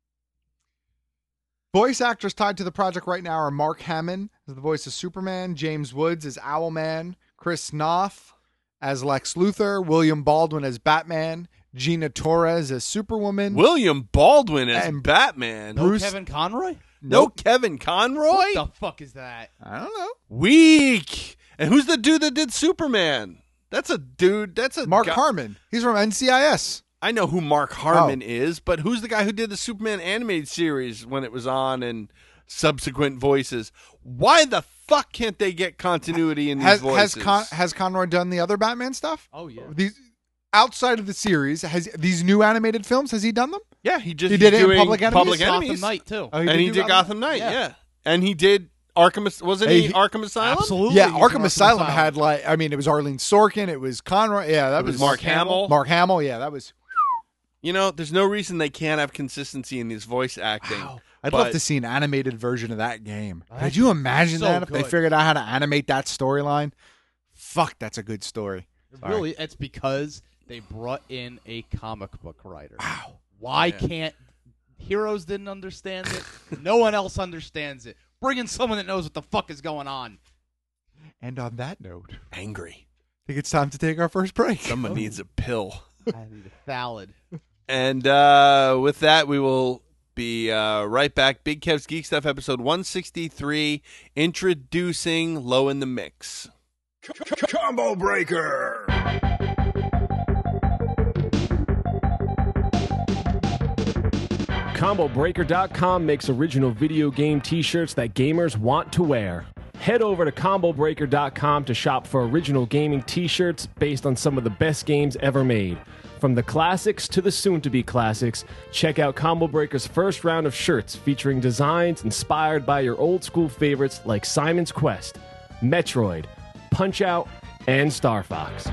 voice actors tied to the project right now are Mark Hamill as the voice of Superman, James Woods as Owlman, Chris Noth as Lex Luthor, William Baldwin as Batman, Gina Torres as Superwoman. William Baldwin as Batman. No Kevin Conroy? No Kevin Conroy? What the fuck is that? I don't know. Weak. And who's the dude that did Superman? That's a dude. That's a Mark Harmon. He's from NCIS. I know who Mark Harmon is, but who's the guy who did the Superman animated series when it was on and subsequent voices? Why the fuck can't they get continuity in these voices? Has Conroy done the other Batman stuff? Oh, yeah. Outside of the series, has these new animated films, has he done them? Yeah, he did it in Public Enemies? Gotham Knight, too. Oh, and he did Gotham Knight, yeah. And he did Arkham Asylum? Absolutely. Yeah, Arkham Asylum had it was Arlene Sorkin, it was Conroy, yeah, that was Mark Hamill. Mark Hamill, yeah, that was... there's no reason they can't have consistency in these voice acting. Wow. I'd love to see an animated version of that game. Could you imagine that if they figured out how to animate that storyline? Fuck, that's a good story. Really, it's because they brought in a comic book writer. Wow. Why can't... Heroes didn't understand it. No one else understands it. Bring in someone that knows what the fuck is going on. And on that note... Angry. I think it's time to take our first break. Someone needs a pill. I need a salad. And with that, we will be right back. Big Kev's Geek Stuff, episode 163, introducing Low in the Mix. Combo Breaker! ComboBreaker.com makes original video game t-shirts that gamers want to wear. Head over to ComboBreaker.com to shop for original gaming t-shirts based on some of the best games ever made. From the classics to the soon-to-be classics, check out Combo Breaker's first round of shirts featuring designs inspired by your old-school favorites like Simon's Quest, Metroid, Punch-Out, and Star Fox.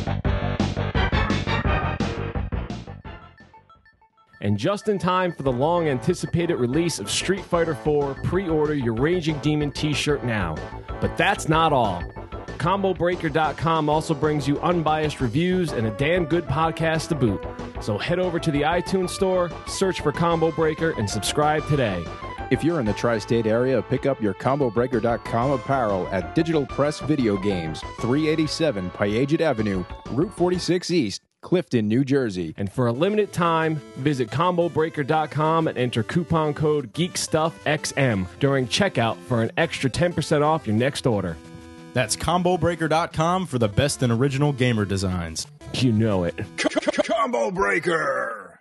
And just in time for the long-anticipated release of Street Fighter IV, pre-order your Raging Demon t-shirt now. But that's not all. ComboBreaker.com also brings you unbiased reviews and a damn good podcast to boot. So head over to the iTunes store, search for Combo Breaker, and subscribe today. If you're in the tri-state area, pick up your ComboBreaker.com apparel at Digital Press Video Games, 387 Paget Avenue, Route 46 East, Clifton, New Jersey. And for a limited time, visit ComboBreaker.com and enter coupon code GeekStuffXM during checkout for an extra 10% off your next order. That's ComboBreaker.com for the best in original gamer designs. You know it. Combo Breaker!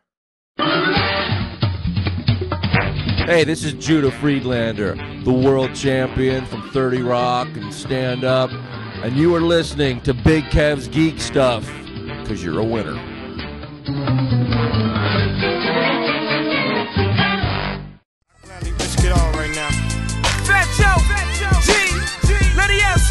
Hey, this is Judah Friedlander, the world champion from 30 Rock and Stand Up, and you are listening to Big Kev's Geek Stuff, because you're a winner. Let's get on right now. Fat Joe, G, Letty S,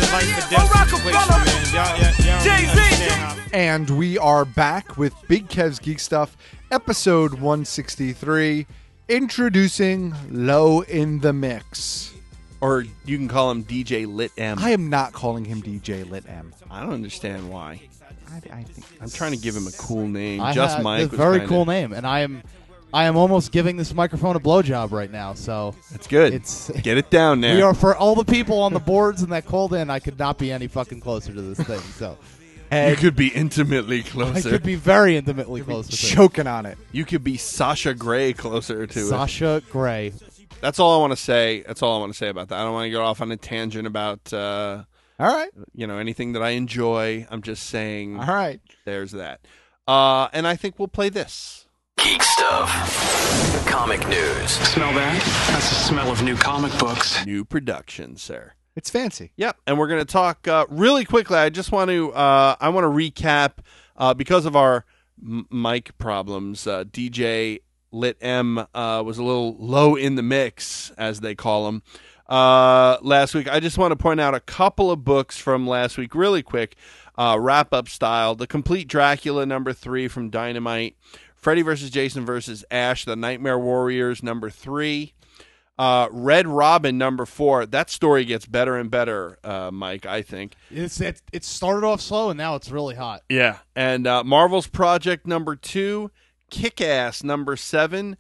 Jay-Z. And we are back with Big Kev's Geek Stuff, episode 163, introducing Low in the Mix. Or you can call him DJ Lit M. I am not calling him DJ Lit M. I don't understand why. I think I'm trying to give him a cool name. Mike was very kinda... cool name, and I am almost giving this microphone a blowjob right now. So that's good. Get it down there. We are, for all the people on the boards and that called in. I could not be any fucking closer to this thing. So you could be intimately closer. I could be very intimately closer. Choking on it. You could be Sasha Grey closer to it. Sasha Grey. That's all I want to say. That's all I want to say about that. I don't want to go off on a tangent about. All right. Anything that I enjoy. I'm just saying. All right. There's that. And I think we'll play this. Geek Stuff. Comic news. Smell that? That's the smell of new comic books. New production, sir. It's fancy. Yep. And we're going to talk really quickly. I just want to recap because of our mic problems. DJ Lit M was a little low in the mix, as they call him. Last week. I just want to point out a couple of books from last week really quick, wrap-up style. The Complete Dracula, #3 from Dynamite. Freddy vs. Jason vs. Ash, The Nightmare Warriors, #3. Red Robin, #4. That story gets better and better, Mike, I think. It started off slow, and now it's really hot. Yeah. And Marvel's Project, #2. Kick-Ass, #7.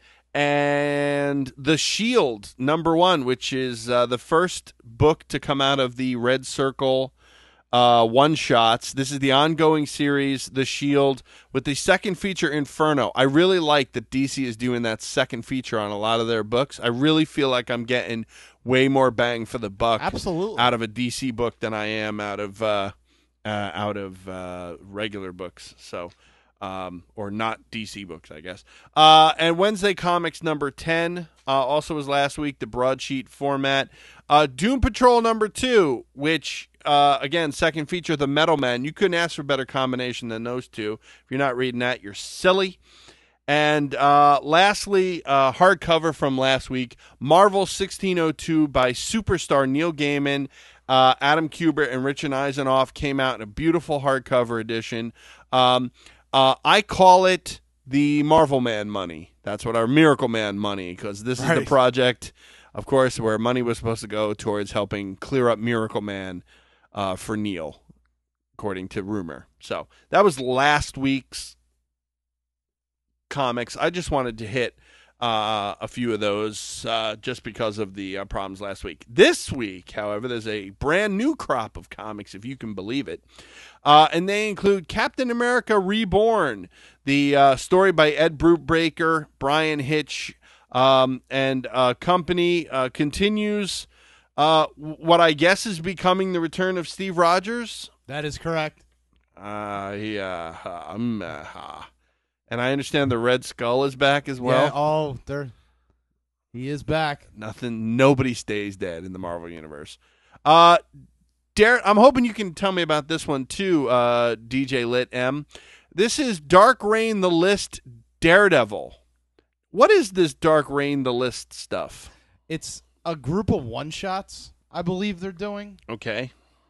And The Shield, #1, which is the first book to come out of the Red Circle one-shots. This is the ongoing series, The Shield, with the second feature, Inferno. I really like that DC is doing that second feature on a lot of their books. I really feel like I'm getting way more bang for the buck out of a DC book than I am out of regular books. So... or not DC books, I guess. And Wednesday Comics, #10, also was last week, the broadsheet format. Doom Patrol, #2, which, again, second feature, The Metal Man. You couldn't ask for a better combination than those two. If you're not reading that, you're silly. And lastly, hardcover from last week, Marvel 1602 by superstar Neil Gaiman. Adam Kubert and Richard Eisenoff came out in a beautiful hardcover edition. I call it the Marvel Man money. That's what our Miracle Man money, because this is the project, of course, where money was supposed to go towards helping clear up Miracle Man for Neil, according to rumor. So that was last week's comics. I just wanted to hit a few of those just because of the problems last week. This week, however, there's a brand new crop of comics, if you can believe it. And they include Captain America Reborn, the story by Ed Brubaker, Brian Hitch, and company continues what I guess is becoming the return of Steve Rogers. That is correct. And I understand the Red Skull is back as well. Yeah, he is back. Nobody stays dead in the Marvel Universe. Darren, I'm hoping you can tell me about this one too, DJ Lit M. This is Dark Reign the List Daredevil. What is this Dark Reign the List stuff? It's a group of one-shots, I believe they're doing. Okay.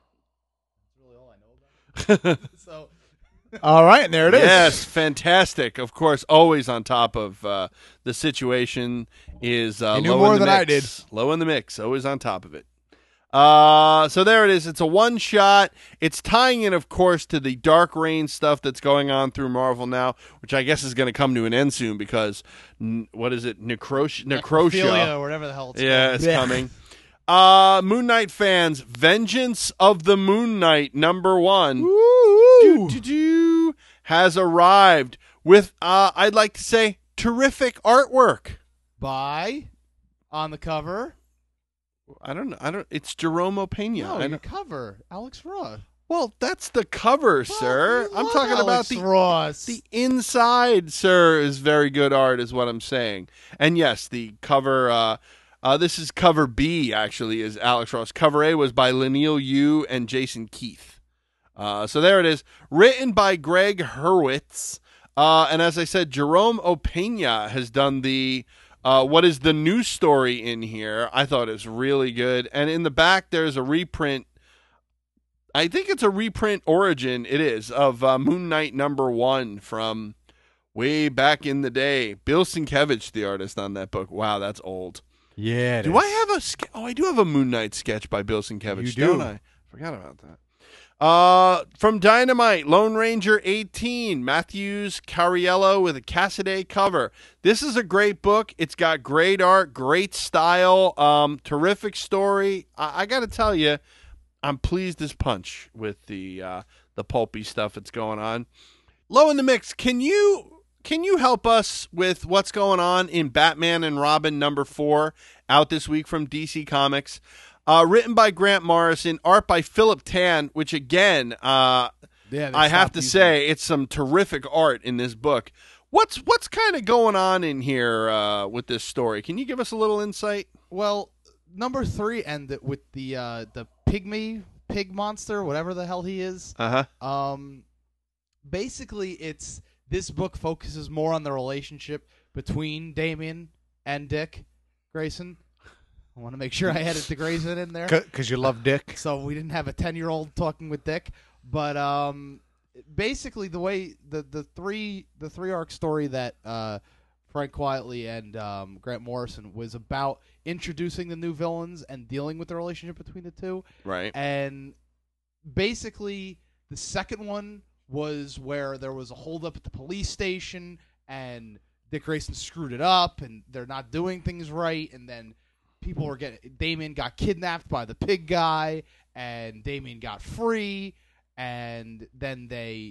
So, all right, and there it is. Yes, fantastic. Of course, always on top of the situation is You knew Low more in the than I Mix. did. Low in the Mix, always on top of it. So there it is. It's a one-shot. It's tying in, of course, to the Dark Reign stuff that's going on through Marvel now, which I guess is going to come to an end soon because, what is it, Necrotia? Necrophilia, or whatever the hell it's yeah, called. it's Yeah. coming. Moon Knight fans, Vengeance of the Moon Knight #1 has arrived with, I'd like to say, terrific artwork. By, on the cover. I don't know. It's Jerome Opeña. No, the cover. Alex Ross. Well, that's the cover, sir. I'm talking about Alex Ross. the inside, sir, is very good art, is what I'm saying. And yes, the cover, this is cover B, actually, is Alex Ross. Cover A was by Leinil Yu and Jason Keith. So there it is. Written by Greg Hurwitz. And as I said, Jerome Opeña has done the... what is the news story in here? I thought it was really good. And in the back, there's a reprint. I think it's a reprint origin. It is of Moon Knight #1 from way back in the day. Bill Sienkiewicz, the artist on that book. Wow, that's old. Yeah. Do I have a? I do have a Moon Knight sketch by Bill Sienkiewicz. You do. Don't I? Forgot about that. From Dynamite, Lone Ranger 18, Matthews Cariello with a Cassaday cover. This is a great book. It's got great art, great style, terrific story. I got to tell you, I'm pleased as punch with the pulpy stuff that's going on. Low in the Mix, can you help us with what's going on in Batman and Robin #4 out this week from DC Comics? Written by Grant Morrison, art by Philip Tan, which again, I have to say, it's some terrific art in this book. What's kind of going on in here with this story? Can you give us a little insight? Well, #3 ended with the pig monster, whatever the hell he is. Basically, this book focuses more on the relationship between Damian and Dick Grayson. I want to make sure I added the Grayson in there. Because you love Dick. So we didn't have a 10-year-old talking with Dick. But basically, the way the three arc story that Frank Quitely and Grant Morrison was about introducing the new villains and dealing with the relationship between the two. Right. And basically, the second one was where there was a holdup at the police station, and Dick Grayson screwed it up, and they're not doing things right, and then Damian got kidnapped by the pig guy, and Damian got free, and then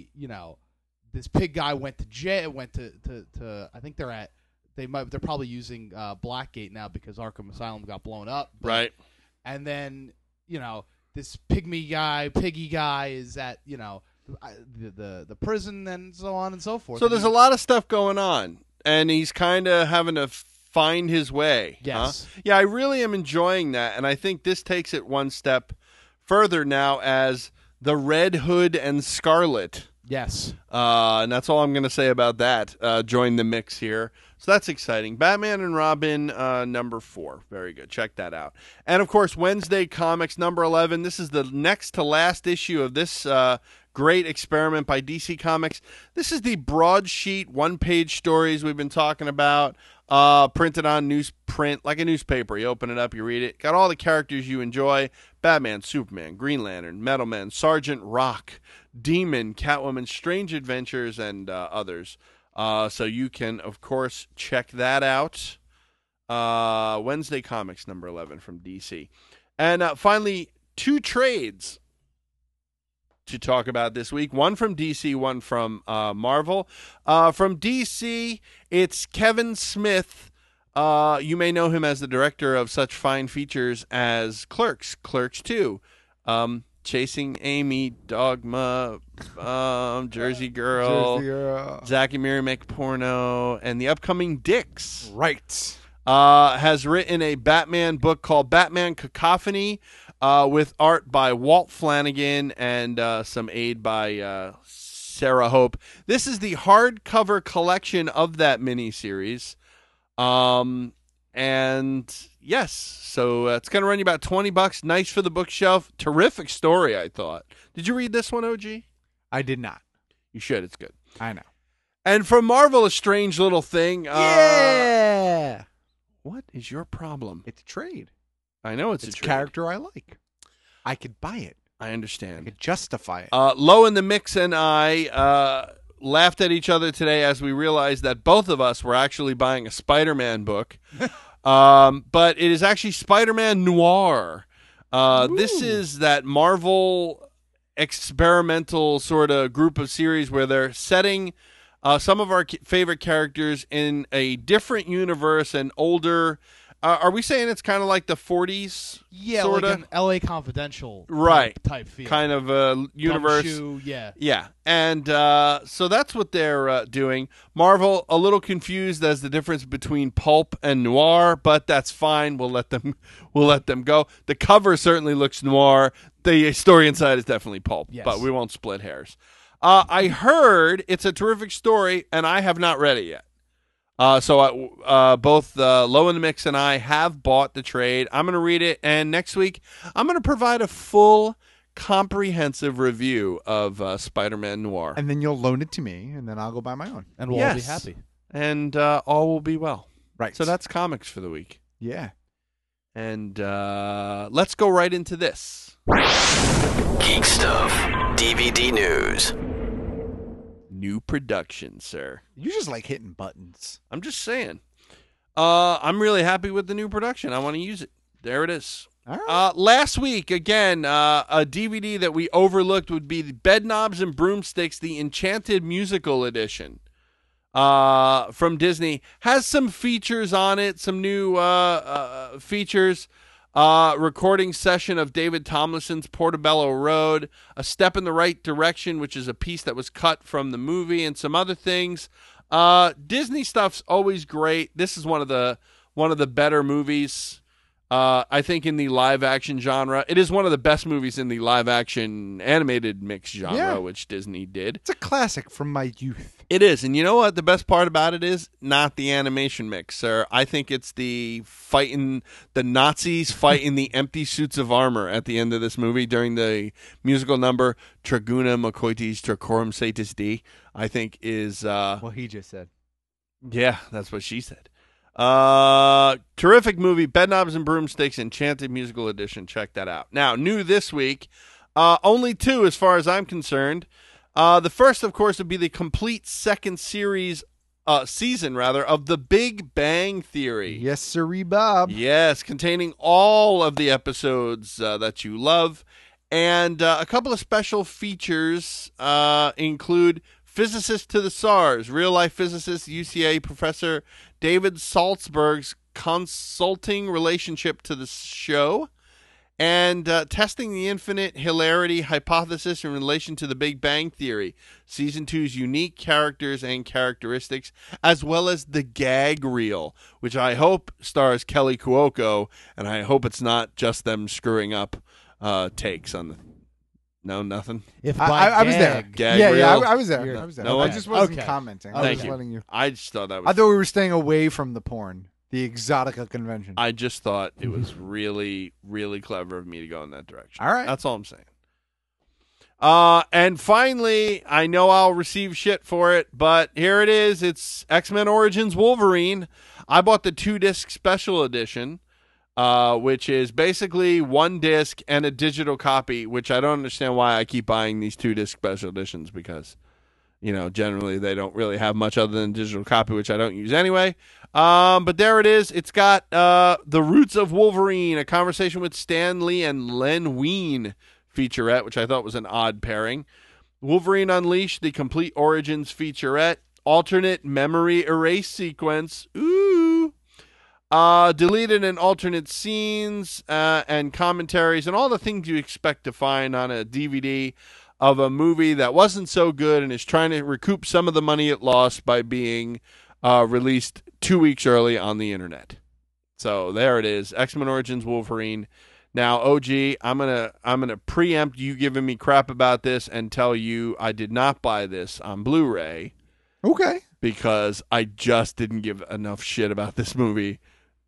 this pig guy went to jail, went to I think they're probably using Blackgate now because Arkham Asylum got blown up. Right. And then, this pyggy guy is at, the prison and so on and so forth. So there's a lot of stuff going on, and he's kind of having to find his way. Yes. Huh? Yeah, I really am enjoying that, and I think this takes it one step further now as the Red Hood and Scarlet. Yes. And that's all I'm going to say about that. Join the mix here. So that's exciting. Batman and Robin #4. Very good. Check that out. And, of course, Wednesday Comics #11. This is the next to last issue of this great experiment by DC Comics. This is the broadsheet one-page stories we've been talking about, printed on newsprint like a newspaper. You open it up, you read it. Got all the characters you enjoy. Batman, Superman, Green Lantern, Metal Man, Sergeant Rock, Demon, Catwoman, Strange Adventures, and others. So you can, of course, check that out. Wednesday Comics #11 from DC. And finally, 2 trades to talk about this week. One from DC, one from Marvel. From DC, it's Kevin Smith. You may know him as the director of such fine features as Clerks, Clerks 2, Chasing Amy, Dogma, Jersey Girl, Zack and Miri Make Porno, and the upcoming Dicks. Right. Has written a Batman book called Batman Cacophony, with art by Walt Flanagan and some aid by Sarah Hope. This is the hardcover collection of that miniseries. And yes, so it's going to run you about $20. Nice for the bookshelf. Terrific story, I thought. Did you read this one, OG? I did not. You should. It's good. I know. And from Marvel, a strange little thing. Yeah. What is your problem? It's a trade. I know it's a a trade. character I like. I could buy it. I understand. I could justify it. Low in the Mix and I laughed at each other today as we realized that both of us were actually buying a Spider-Man book. But it is actually Spider-Man Noir. This is that Marvel experimental sort of group of series where they're setting some of our favorite characters in a different universe and older. Are we saying it's kind of like the 40s? Yeah, sorta? like an L.A. Confidential type feel. Kind of universe. Gumshoe, yeah. Yeah. And so that's what they're doing. Marvel, a little confused as the difference between pulp and noir, but that's fine. We'll let them go. The cover certainly looks noir. The story inside is definitely pulp, but we won't split hairs. I heard it's a terrific story, and I have not read it yet. So both Low in the Mix and I have bought the trade. I'm going to read it, and next week I'm going to provide a full, comprehensive review of Spider-Man Noir. And then you'll loan it to me, and then I'll go buy my own. And we'll all be happy. And all will be well. Right. So that's comics for the week. Yeah. And let's go right into this. Geek Stuff DVD News. New production, sir. You just like hitting buttons. I'm just saying. I'm really happy with the new production. I want to use it. There it is. All right. Last week, again, a DVD that we overlooked would be the Bedknobs and Broomsticks, the Enchanted Musical Edition from Disney. Has some features on it, some new features. Recording session of David Tomlinson's Portobello Road, A Step in the Right Direction, which is a piece that was cut from the movie, and some other things. Disney stuff's always great. This is one of the better movies, I think, in the live action genre. It is one of the best movies in the live action animated mix genre, which Disney did. It's a classic from my youth. It is, and you know what? The best part about it is not the animation mix, sir. I think it's the Nazis fighting the empty suits of armor at the end of this movie during the musical number Traguna Mocoites Tracorum Satis D. I think is what he just said. Yeah, that's what she said. Terrific movie, Bedknobs and Broomsticks Enchanted Musical Edition. Check that out. Now, new this week, only 2 as far as I'm concerned. The first, of course, would be the complete second season of The Big Bang Theory. Yes, sirree, Bob. Yes, containing all of the episodes that you love. And a couple of special features include Physicist to the Stars, real-life physicist UCA Professor David Saltzberg's consulting relationship to the show, and testing the infinite hilarity hypothesis in relation to the Big Bang Theory, Season 2's unique characters and characteristics, as well as the gag reel, which I hope stars Kelly Cuoco, and I hope it's not just them screwing up takes on the... No, nothing. If I was there. Gag yeah, reel. I was there. I was there. No I one? just wasn't Okay. commenting. I Thank was you. letting you. I just thought that was... I thought we were staying away from the porn, the Exotica convention. I just thought it was really, really clever of me to go in that direction. All right. That's all I'm saying. And finally, I know I'll receive shit for it, but here it is. It's X-Men Origins Wolverine. I bought the 2-disc special edition, which is basically 1 disc and a digital copy, which I don't understand why I keep buying these 2-disc special editions because, you know, generally they don't really have much other than a digital copy, which I don't use anyway. But there it is. It's got The Roots of Wolverine, a conversation with Stan Lee and Len Wein featurette, which I thought was an odd pairing. Wolverine Unleashed, the complete Origins featurette. Alternate memory erase sequence. Ooh. Deleted and alternate scenes and commentaries and all the things you expect to find on a DVD of a movie that wasn't so good and is trying to recoup some of the money it lost by being released 2 weeks early on the internet. So there it is, X-Men Origins Wolverine. Now, OG, I'm gonna preempt you giving me crap about this and tell you I did not buy this on Blu-ray. Okay. Because I just didn't give enough shit about this movie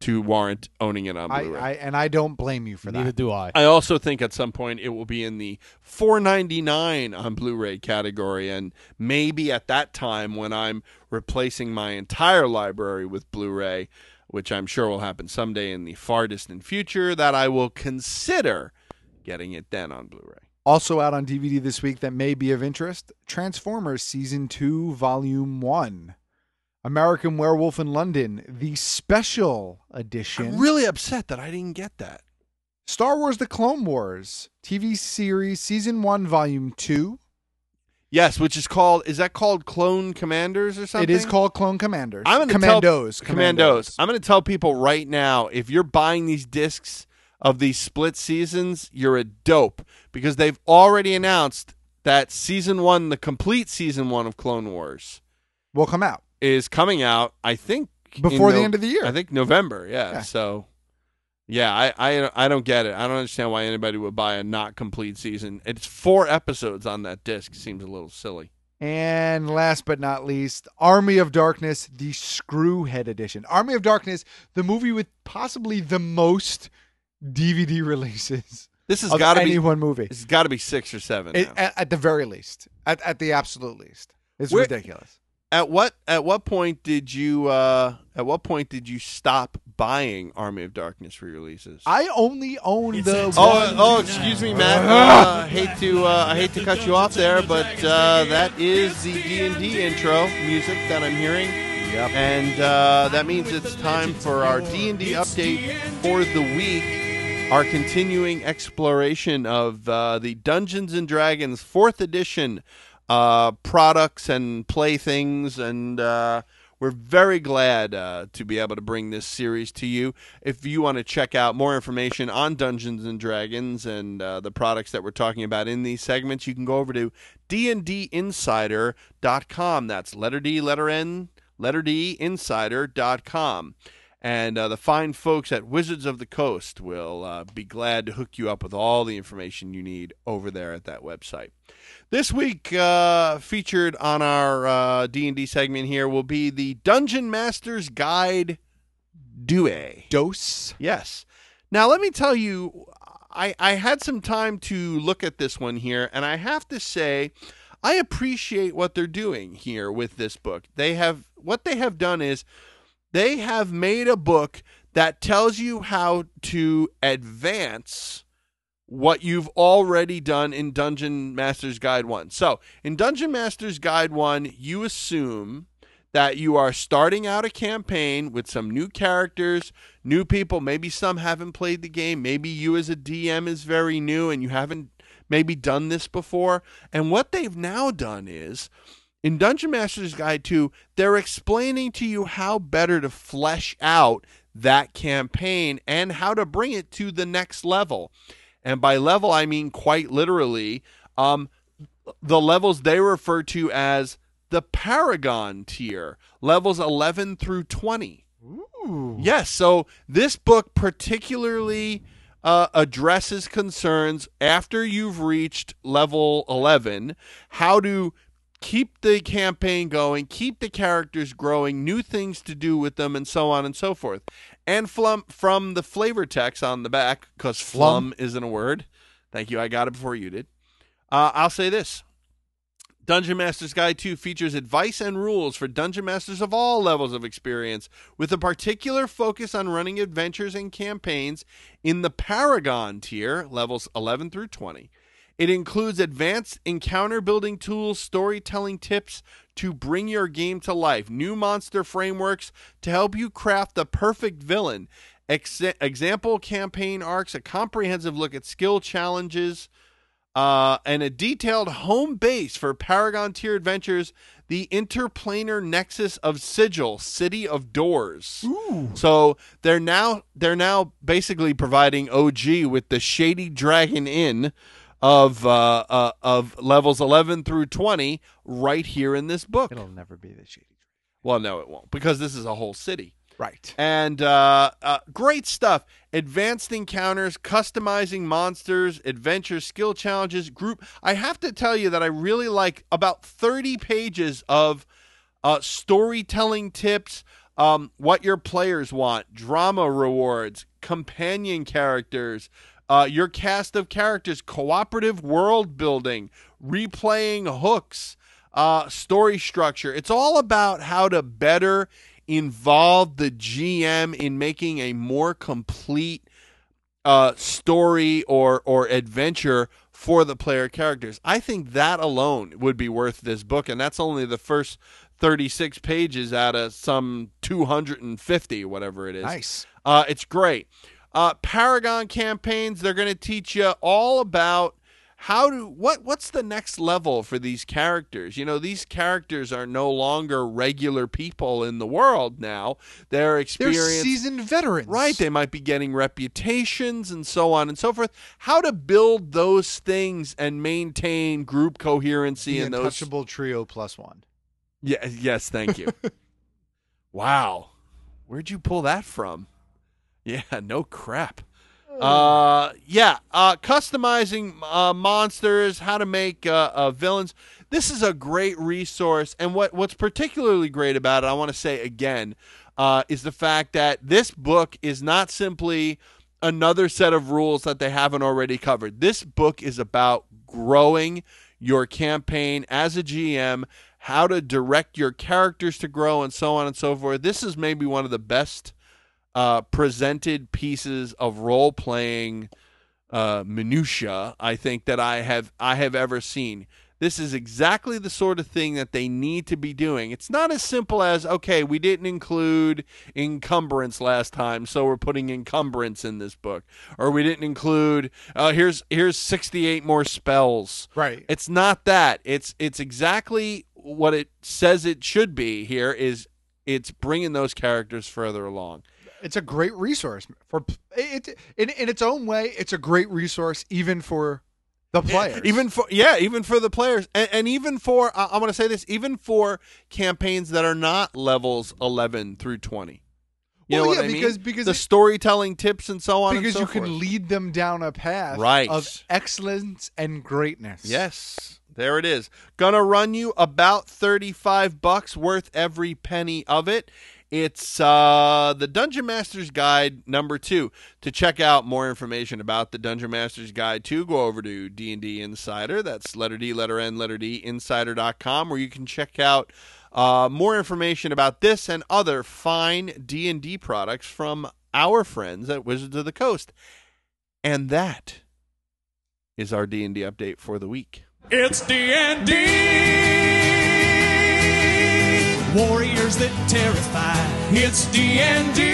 to warrant owning it on Blu-ray. I don't blame you for that. Neither do I. I also think at some point it will be in the $4.99 on Blu-ray category, and maybe at that time when I'm replacing my entire library with Blu-ray, which I'm sure will happen someday in the far distant future, that I will consider getting it then on Blu-ray. Also out on DVD this week that may be of interest, Transformers Season 2, Volume 1. American Werewolf in London, the special edition. I'm really upset that I didn't get that. Star Wars The Clone Wars, TV series, Season 1, Volume 2. Yes, which is that called Clone Commanders or something? It is called Clone Commanders. Commandos. Commandos. I'm going to tell people right now, if you're buying these discs of these split seasons, you're a dope, because they've already announced that Season 1, the complete Season 1 of Clone Wars, will come out. Is coming out, I think, before the end of the year. I think November, yeah. So, yeah, I don't get it. I don't understand why anybody would buy a not complete season. It's 4 episodes on that disc. Seems a little silly. And last but not least, Army of Darkness, the Screwhead edition. Army of Darkness, the movie with possibly the most DVD releases. This has got to be one movie. This has got to be 6 or 7 now. At the very least, at the absolute least. It's ridiculous. At what point did you stop buying Army of Darkness re-releases? I only own the. Excuse me, Matt. I hate to cut you off there, but that is the D&D intro music that I'm hearing. Yep. And that means it's time for our D&D update for the week. Our continuing exploration of the Dungeons and Dragons 4th edition products and playthings, and we're very glad to be able to bring this series to you. If you want to check out more information on Dungeons and Dragons and the products that we're talking about in these segments, you can go over to dndinsider.com. That's letter D, letter N, letter D, insider.com. And the fine folks at Wizards of the Coast will be glad to hook you up with all the information you need over there at that website. This week, featured on our D&D segment here will be the Dungeon Master's Guide Dose. Yes. Now, let me tell you, I had some time to look at this one here, and I have to say, I appreciate what they're doing here with this book. What they have done is, they have made a book that tells you how to advance what you've already done in Dungeon Master's Guide 1. So, in Dungeon Master's Guide 1, you assume that you are starting out a campaign with some new characters, new people. Maybe some haven't played the game. Maybe you as a DM is very new and you haven't maybe done this before. And what they've now done is, in Dungeon Master's Guide 2, they're explaining to you how better to flesh out that campaign and how to bring it to the next level. And by level, I mean quite literally the levels they refer to as the Paragon tier, levels 11 through 20. Ooh. Yes, so this book particularly addresses concerns after you've reached level 11, how to keep the campaign going, keep the characters growing, new things to do with them, and so on and so forth. And from the flavor text on the back, because flum isn't a word. Thank you, I got it before you did. I'll say this. Dungeon Master's Guide 2 features advice and rules for dungeon masters of all levels of experience, with a particular focus on running adventures and campaigns in the Paragon tier, levels 11 through 20. It includes advanced encounter building tools, storytelling tips to bring your game to life, new monster frameworks to help you craft the perfect villain, example campaign arcs, a comprehensive look at skill challenges, and a detailed home base for Paragon tier adventures, the interplanar nexus of Sigil, City of Doors. Ooh. So they're now basically providing OG with the Shady Dragon Inn of levels 11 through 20 right here in this book. It'll never be the Shady Dragon. Well, no, it won't, because this is a whole city. Right. And great stuff. Advanced encounters, customizing monsters, adventure, skill challenges, group. I have to tell you that I really like about 30 pages of storytelling tips, what your players want, drama rewards, companion characters, your cast of characters, cooperative world building, replaying hooks, story structure. It's all about how to better involve the GM in making a more complete story or adventure for the player characters. I think that alone would be worth this book, and that's only the first 36 pages out of some 250, whatever it is. Nice. It's great. Paragon campaigns, they're going to teach you all about what's the next level for these characters. You know, these characters are no longer regular people in the world now. They're experienced. They're seasoned veterans. Right. They might be getting reputations and so on and so forth. How to build those things and maintain group coherency The in those. Untouchable Trio +1. Yeah, yes, thank you. Wow. Where'd you pull that from? Yeah, no crap. Customizing monsters, how to make villains. This is a great resource, and what's particularly great about it, I want to say again, is the fact that this book is not simply another set of rules that they haven't already covered. This book is about growing your campaign as a GM, how to direct your characters to grow, and so on and so forth. This is maybe one of the best presented pieces of role-playing minutia, I think, that I have ever seen. This is exactly the sort of thing that they need to be doing. It's not as simple as, okay, we didn't include encumbrance last time, so we're putting encumbrance in this book. Or we didn't include, here's 68 more spells. Right. It's not that. It's exactly what it says it should be here, is it's bringing those characters further along. It's a great resource for it in its own way. It's a great resource even for the players. Even for the players, and even for I want to say this, even for campaigns that are not levels 11 through 20. You know what I mean? Because the storytelling tips and so on. Because and so you forth. can lead them down a path of excellence and greatness. Yes. There it is. Gonna run you about $35 worth every penny of it. It's the Dungeon Master's Guide #2. To check out more information about the Dungeon Master's Guide 2, go over to D&D Insider. That's letter D, letter N, letter D, insider.com, where you can check out more information about this and other fine D&D products from our friends at Wizards of the Coast. And that is our D&D update for the week. It's D&D, warriors that terrify. It's D&D.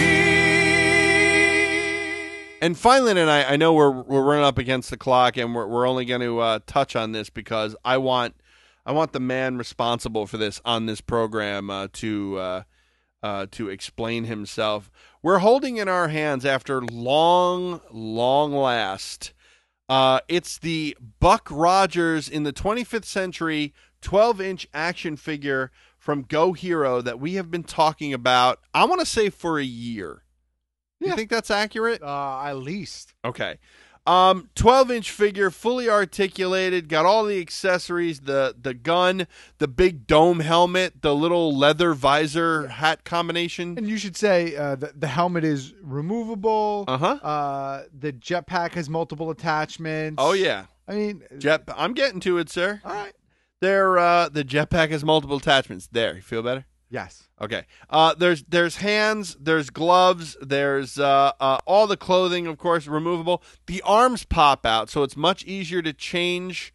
And finally tonight, I know we're running up against the clock, and we're only going to touch on this because I want the man responsible for this on this program to explain himself. We're holding in our hands, after long last, it's the Buck Rogers in the 25th century 12-inch action figure from Go Hero that we have been talking about, I want to say, for a year. You think that's accurate? At least. Okay. 12-inch figure, fully articulated, got all the accessories, the gun, the big dome helmet, the little leather visor hat combination. And you should say the helmet is removable. The jetpack has multiple attachments. Oh, yeah. I mean, I'm getting to it, sir. All right. The jetpack has multiple attachments. There, you feel better? Yes. Okay. There's hands, there's gloves, there's all the clothing, of course, removable. The arms pop out, so it's much easier to change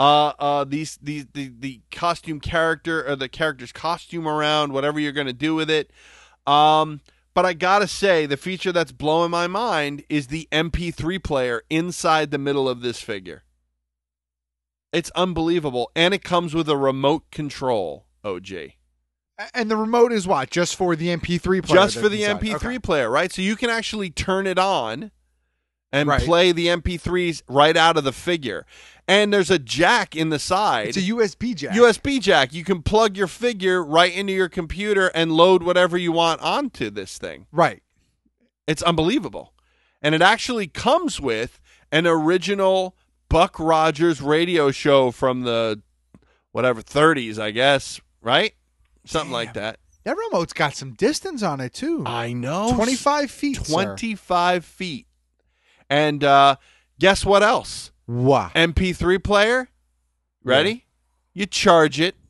the costume character or the character's costume around, whatever you're going to do with it. But I gotta say, the feature that's blowing my mind is the MP3 player inside the middle of this figure. It's unbelievable, and it comes with a remote control, OG. And the remote is what? Just for the MP3 player? Just for the MP3 player, right? So you can actually turn it on and play the MP3s right out of the figure. And there's a jack in the side. It's a USB jack. USB jack. You can plug your figure right into your computer and load whatever you want onto this thing. Right. It's unbelievable. And it actually comes with an original Buck Rogers radio show from the, 30s, I guess, right? Something like that. That remote's got some distance on it, too. I know. 25 feet, 25 feet. And guess what else? What? MP3 player. Ready? Yeah. You charge it.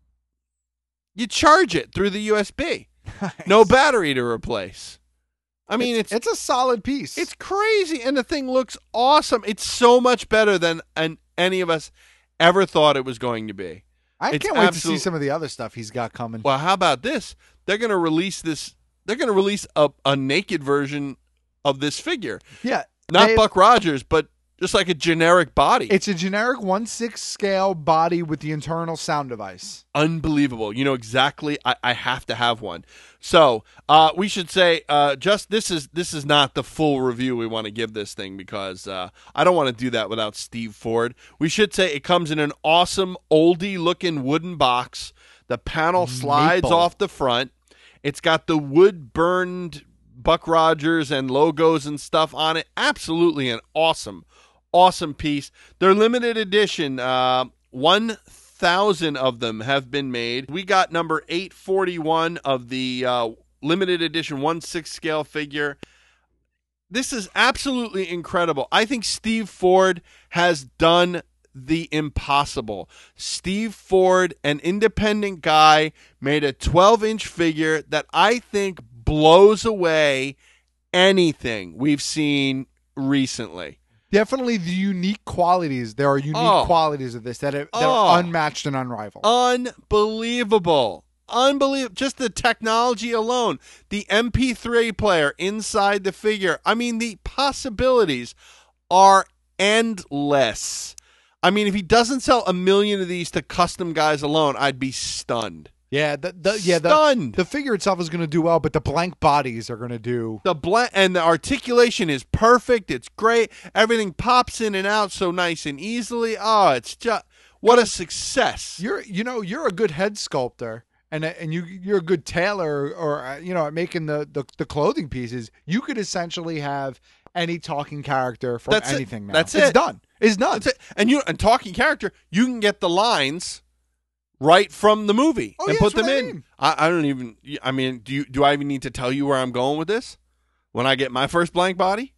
You charge it through the USB. Nice. No battery to replace. I mean, it's a solid piece. It's crazy, and the thing looks awesome. It's so much better than any of us ever thought it was going to be. I can't wait to see some of the other stuff he's got coming. Well, how about this? They're going to release this. They're going to release a naked version of this figure. Yeah, not Buck Rogers, but just like a generic body. It's a generic 1/6 scale body with the internal sound device. Unbelievable. You know exactly. I have to have one. So we should say this is not the full review we want to give this thing because I don't want to do that without Steve Ford. We should say it comes in an awesome oldie looking wooden box. The panel slides off the front. It's got the wood burned Buck Rogers and logos and stuff on it. Absolutely an awesome piece. They're limited edition. 1,000 of them have been made. We got number 841 of the limited edition 1/6 scale figure. This is absolutely incredible. I think Steve Ford has done the impossible. Steve Ford, an independent guy, made a 12-inch figure that I think blows away anything we've seen recently. Definitely the unique qualities. There are unique qualities of this that are unmatched and unrivaled. Unbelievable. Just the technology alone. The MP3 player inside the figure. I mean, the possibilities are endless. I mean, if he doesn't sell 1 million of these to custom guys alone, I'd be stunned. Yeah, the figure itself is going to do well, but the blank bodies are going to do and the articulation is perfect. It's great. Everything pops in and out so nice and easily. Oh, it's just what a success. You're a good head sculptor, and you're a good tailor, or at making the clothing pieces. You could essentially have any talking character from anything now. That's It's done. It's done. That's it. And talking character, you can get the lines right from the movie and put them in. I don't even. I mean, do I even need to tell you where I'm going with this? When I get my first blank body,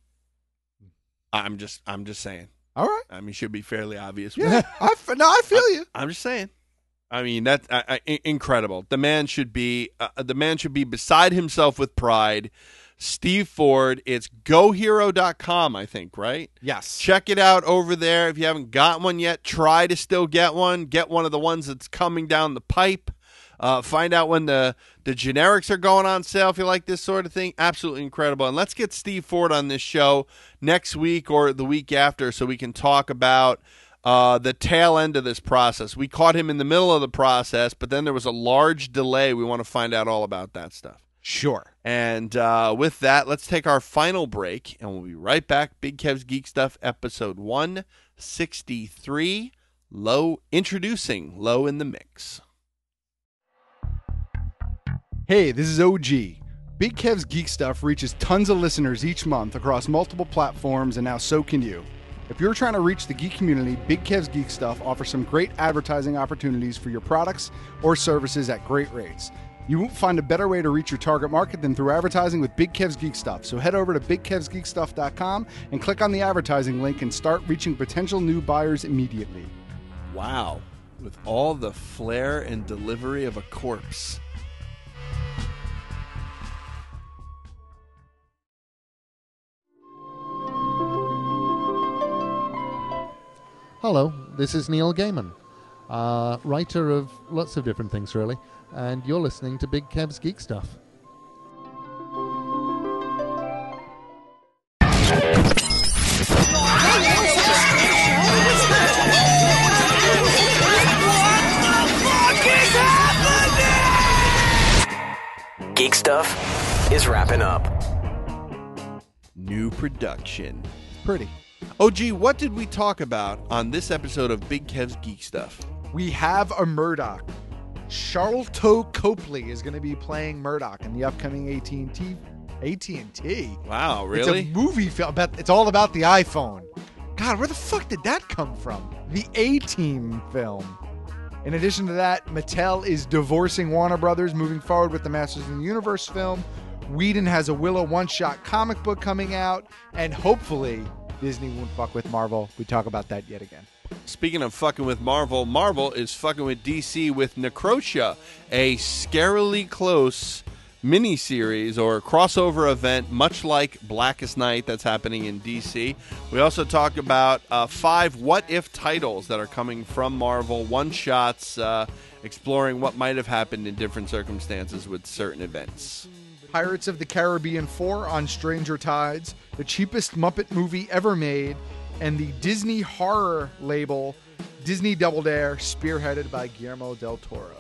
I'm just saying. All right. I mean, it should be fairly obvious. Yeah. I feel you. I'm just saying. I mean, that's incredible. The man should be beside himself with pride. Steve Ford. It's GoHero.com, I think, right? Yes. Check it out over there. If you haven't got one yet, try to still get one. Get one of the ones that's coming down the pipe. Find out when the generics are going on sale if you like this sort of thing. Absolutely incredible. And let's get Steve Ford on this show next week or the week after so we can talk about the tail end of this process. We caught him in the middle of the process, but then there was a large delay. We want to find out all about that stuff. Sure. And with that, let's take our final break, and we'll be right back. Big Kev's Geek Stuff, episode 163, introducing Low in the Mix. Hey, this is OG. Big Kev's Geek Stuff reaches tons of listeners each month across multiple platforms, and now so can you. If you're trying to reach the geek community, Big Kev's Geek Stuff offers some great advertising opportunities for your products or services at great rates. You won't find a better way to reach your target market than through advertising with Big Kev's Geek Stuff. So head over to BigKevsGeekStuff.com and click on the advertising link and start reaching potential new buyers immediately. Wow. With all the flair and delivery of a corpse. Hello, this is Neil Gaiman, writer of lots of different things, really. And you're listening to Big Kev's Geek Stuff. Geek Stuff is wrapping up. New production. Pretty. OG, what did we talk about on this episode of Big Kev's Geek Stuff? We have a Murdoch. Charlton Copley is going to be playing Murdoch in the upcoming AT&T. Wow, really? It's a movie film. It's all about the iPhone. God, where the fuck did that come from? The A-Team film. In addition to that, Mattel is divorcing Warner Brothers, moving forward with the Masters of the Universe film. Whedon has a Willow one-shot comic book coming out, and hopefully Disney won't fuck with Marvel. We talk about that yet again. Speaking of fucking with Marvel, Marvel is fucking with DC with Necrotia, a scarily close miniseries or crossover event, much like Blackest Night that's happening in DC. We also talk about 5 what-if titles that are coming from Marvel, one-shots exploring what might have happened in different circumstances with certain events. Pirates of the Caribbean 4 on Stranger Tides, the cheapest Muppet movie ever made, and the Disney horror label Disney Double Dare, spearheaded by Guillermo del Toro.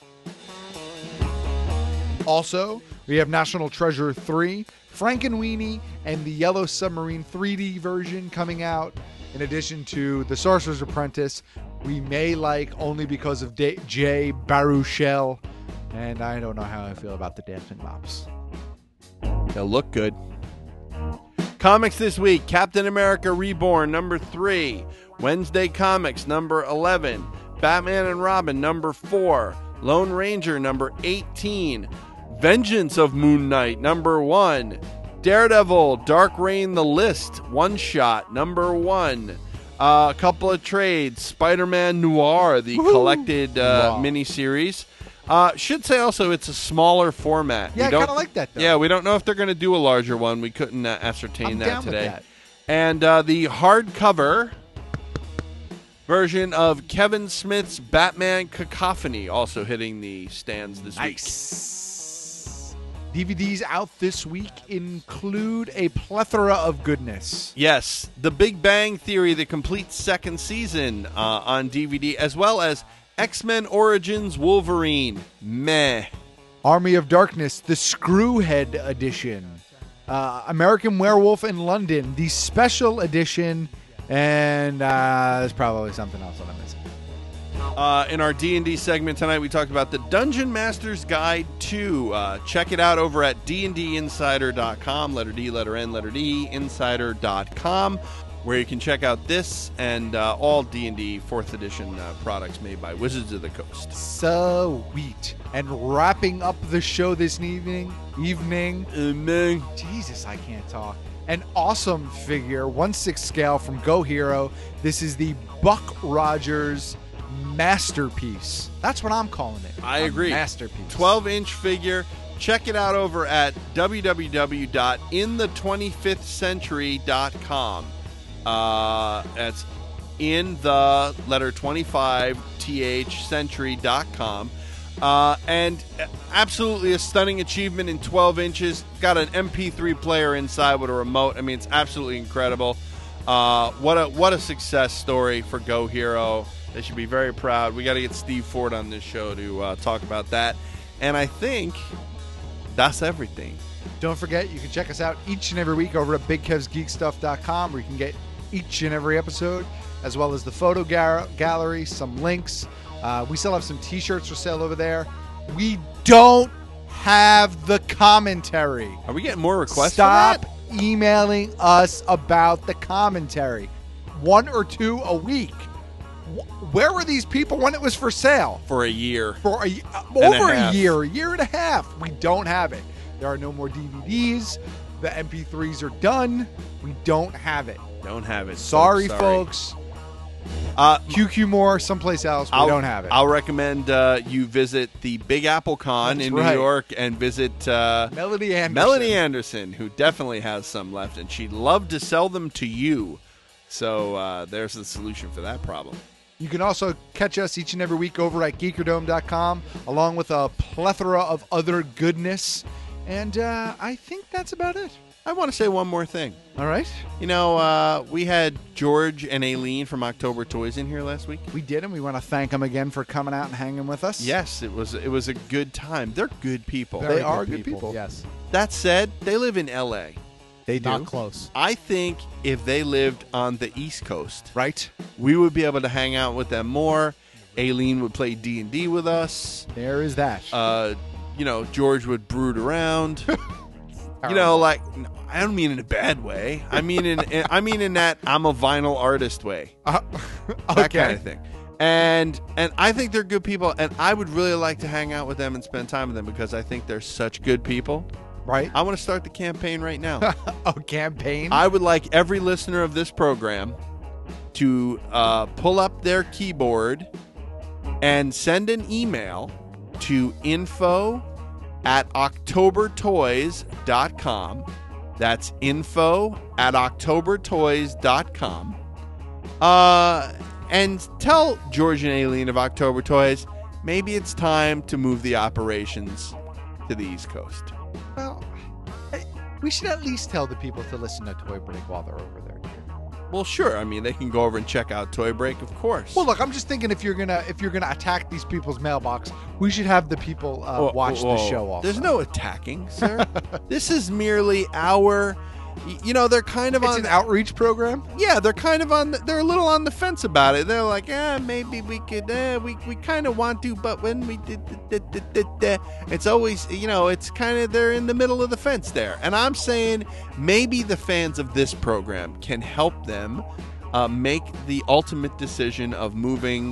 Also, we have National Treasure 3, Frankenweenie, and the Yellow Submarine 3D version coming out, in addition to The Sorcerer's Apprentice, we may like only because of Jay Baruchel, and I don't know how I feel about the Dancing Mops. They'll look good. Comics this week: Captain America Reborn, number 3. Wednesday Comics, number 11. Batman and Robin, number 4. Lone Ranger, number 18. Vengeance of Moon Knight, number 1. Daredevil, Dark Reign, The List, one-shot, number 1. A couple of trades: Spider-Man Noir, the collected miniseries. Should say also it's a smaller format. Yeah, I kind of like that, though. Yeah, we don't know if they're going to do a larger one. We couldn't ascertain that down today. with that. And the hardcover version of Kevin Smith's Batman Cacophony also hitting the stands this week. DVDs out this week include a plethora of goodness. Yes, The Big Bang Theory, the complete second season on DVD, as well as X-Men Origins Wolverine. Meh. Army of Darkness, the Screwhead edition. American Werewolf in London, the special edition. And there's probably something else that I'm missing. In our D&D segment tonight, we talked about the Dungeon Master's Guide 2. Check it out over at dndinsider.com, letter D, letter N, letter D, insider.com, where you can check out this and all D&D 4th edition products made by Wizards of the Coast. Sweet. And wrapping up the show this evening. Jesus, I can't talk. An awesome figure, 1/6 scale from Go Hero. This is the Buck Rogers masterpiece. That's what I'm calling it. I agree. Masterpiece. 12-inch figure. Check it out over at www.inthe25thcentury.com. That's in the letter 25th century.com. And absolutely a stunning achievement in 12 inches. Got an MP3 player inside with a remote. I mean, it's absolutely incredible. What a success story for Go Hero. They should be very proud. We got to get Steve Ford on this show to talk about that. And I think that's everything. Don't forget, you can check us out each and every week over at BigKevsGeekStuff.com, where you can get each and every episode, as well as the photo gallery, some links. We still have some T-shirts for sale over there. We don't have the commentary. Are we getting more requests Stop for that? emailing us about the commentary. 1 or 2 a week. Where were these people when it was for sale? For a year. For over a year and a half. We don't have it. There are no more DVDs. The MP3s are done. We don't have it. Don't have it. Sorry. Folks. QQ More, someplace else. We don't have it. I'll recommend you visit the Big Apple Con in New York and visit Melody Anderson. Melody Anderson, who definitely has some left, and she'd love to sell them to you. So there's the solution for that problem. You can also catch us each and every week over at geekerdome.com, along with a plethora of other goodness. And I think that's about it. I want to say one more thing. All right. You know, we had George and Aileen from October Toys in here last week. We did, and we want to thank them again for coming out and hanging with us. Yes, it was a good time. They're good people. They are good people. Yes. That said, they live in L.A. They do. Not close. I think if they lived on the East Coast, right, we would be able to hang out with them more. Aileen would play D&D with us. There is that. You know, George would brood around. You know, like, I don't mean in a bad way. I mean in that I'm a vinyl artist way. That kind of thing. And I think they're good people, and I would really like to hang out with them and spend time with them because I think they're such good people. Right. I want to start the campaign right now. A campaign? I would like every listener of this program to pull up their keyboard and send an email to info@octobertoys.com. That's info@octobertoys.com. And tell George and Aileen of October Toys, maybe it's time to move the operations to the East Coast. Well, we should at least tell the people to listen to Toy Break while they're over there. Well, sure. I mean, they can go over and check out Toy Break, of course. Well, look, I'm just thinking if you're gonna attack these people's mailbox, we should have the people watch the show also. There's no attacking, sir. This is merely our. You know, they're kind of it's on an outreach program. Yeah, they're kind of on. They're a little on the fence about it. They're like, maybe we could. We kind of want to, but when we did, it's always, it's kind of they're in the middle of the fence there. And I'm saying maybe the fans of this program can help them make the ultimate decision of moving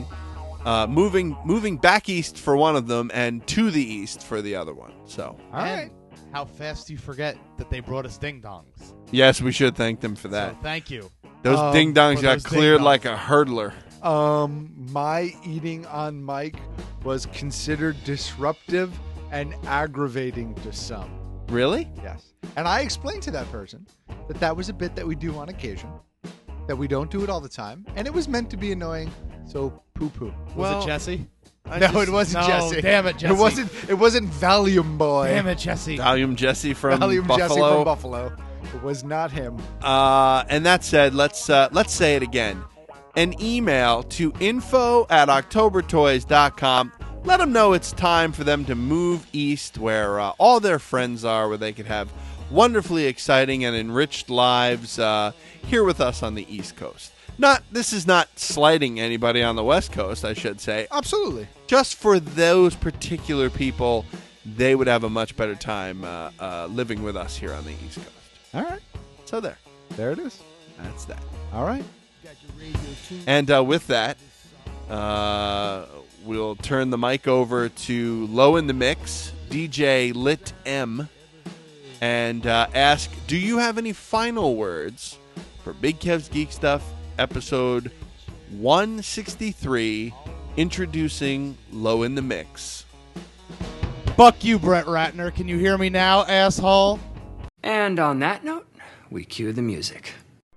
back east for one of them and to the east for the other one. So, all right. How fast do you forget that they brought us ding-dongs? Yes, we should thank them for that. So thank you. Those ding-dongs got cleared like a hurdler. My eating on mic was considered disruptive and aggravating to some. Really? Yes. And I explained to that person that was a bit that we do on occasion, that we don't do it all the time, and it was meant to be annoying, so poo-poo. Was it Jesse? It wasn't Jesse. Damn it, Jesse. It wasn't Valium Boy. Damn it, Jesse. Valium Jesse from Valium Buffalo. Jesse from Buffalo. It was not him. And that said, let's say it again. An email to info@octobertoys.com. Let them know it's time for them to move east where all their friends are, where they could have wonderfully exciting and enriched lives here with us on the East Coast. This is not slighting anybody on the West Coast, I should say. Absolutely. Just for those particular people, they would have a much better time living with us here on the East Coast. All right. So there it is. That's that. All right. And with that, we'll turn the mic over to Low in the Mix, DJ Lit M, and ask, do you have any final words for Big Kev's Geek Stuff, episode 163, introducing Low in the Mix? Fuck you, Brett Ratner. Can you hear me now, asshole? And on that note, we cue the music.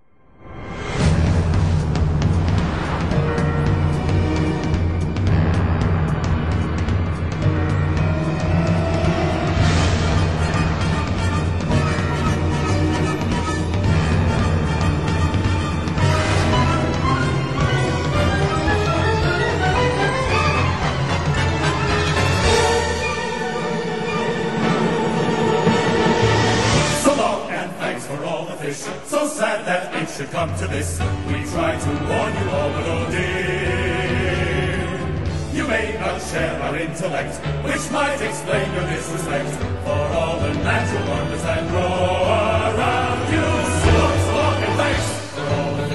So sad that it should come to this. We try to warn you all, but oh dear, you may not share our intellect, which might explain your disrespect for all the natural wonders that grow around you. So long, and thanks for all of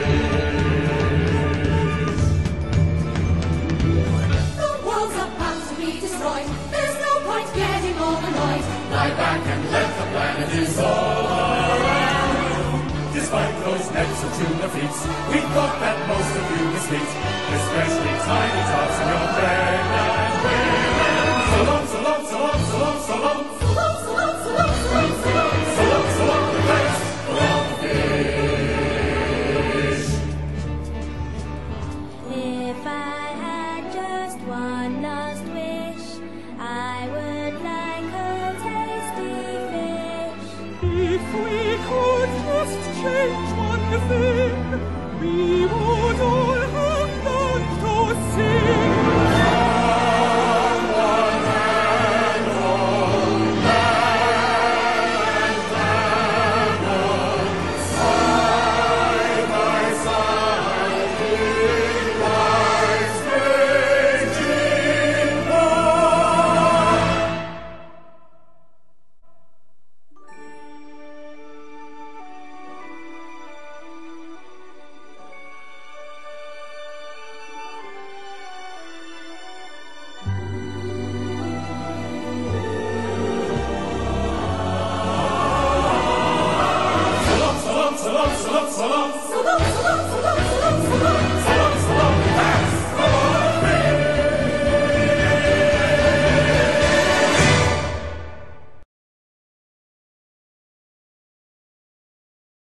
this. The world's about to be destroyed. There's no point getting all annoyed. Lie back and let the planet dissolve. Despite those nets of tuna feet, we thought that most of you were sweet, especially tiny tots in your pregnant women. So long, so long, so long, so long, so long. So long, so long, so long, so long, so long. So long, so long, the thanks for all the fish. If I had just one last wish, I would like a tasty fish. If we could just change one thing, we would all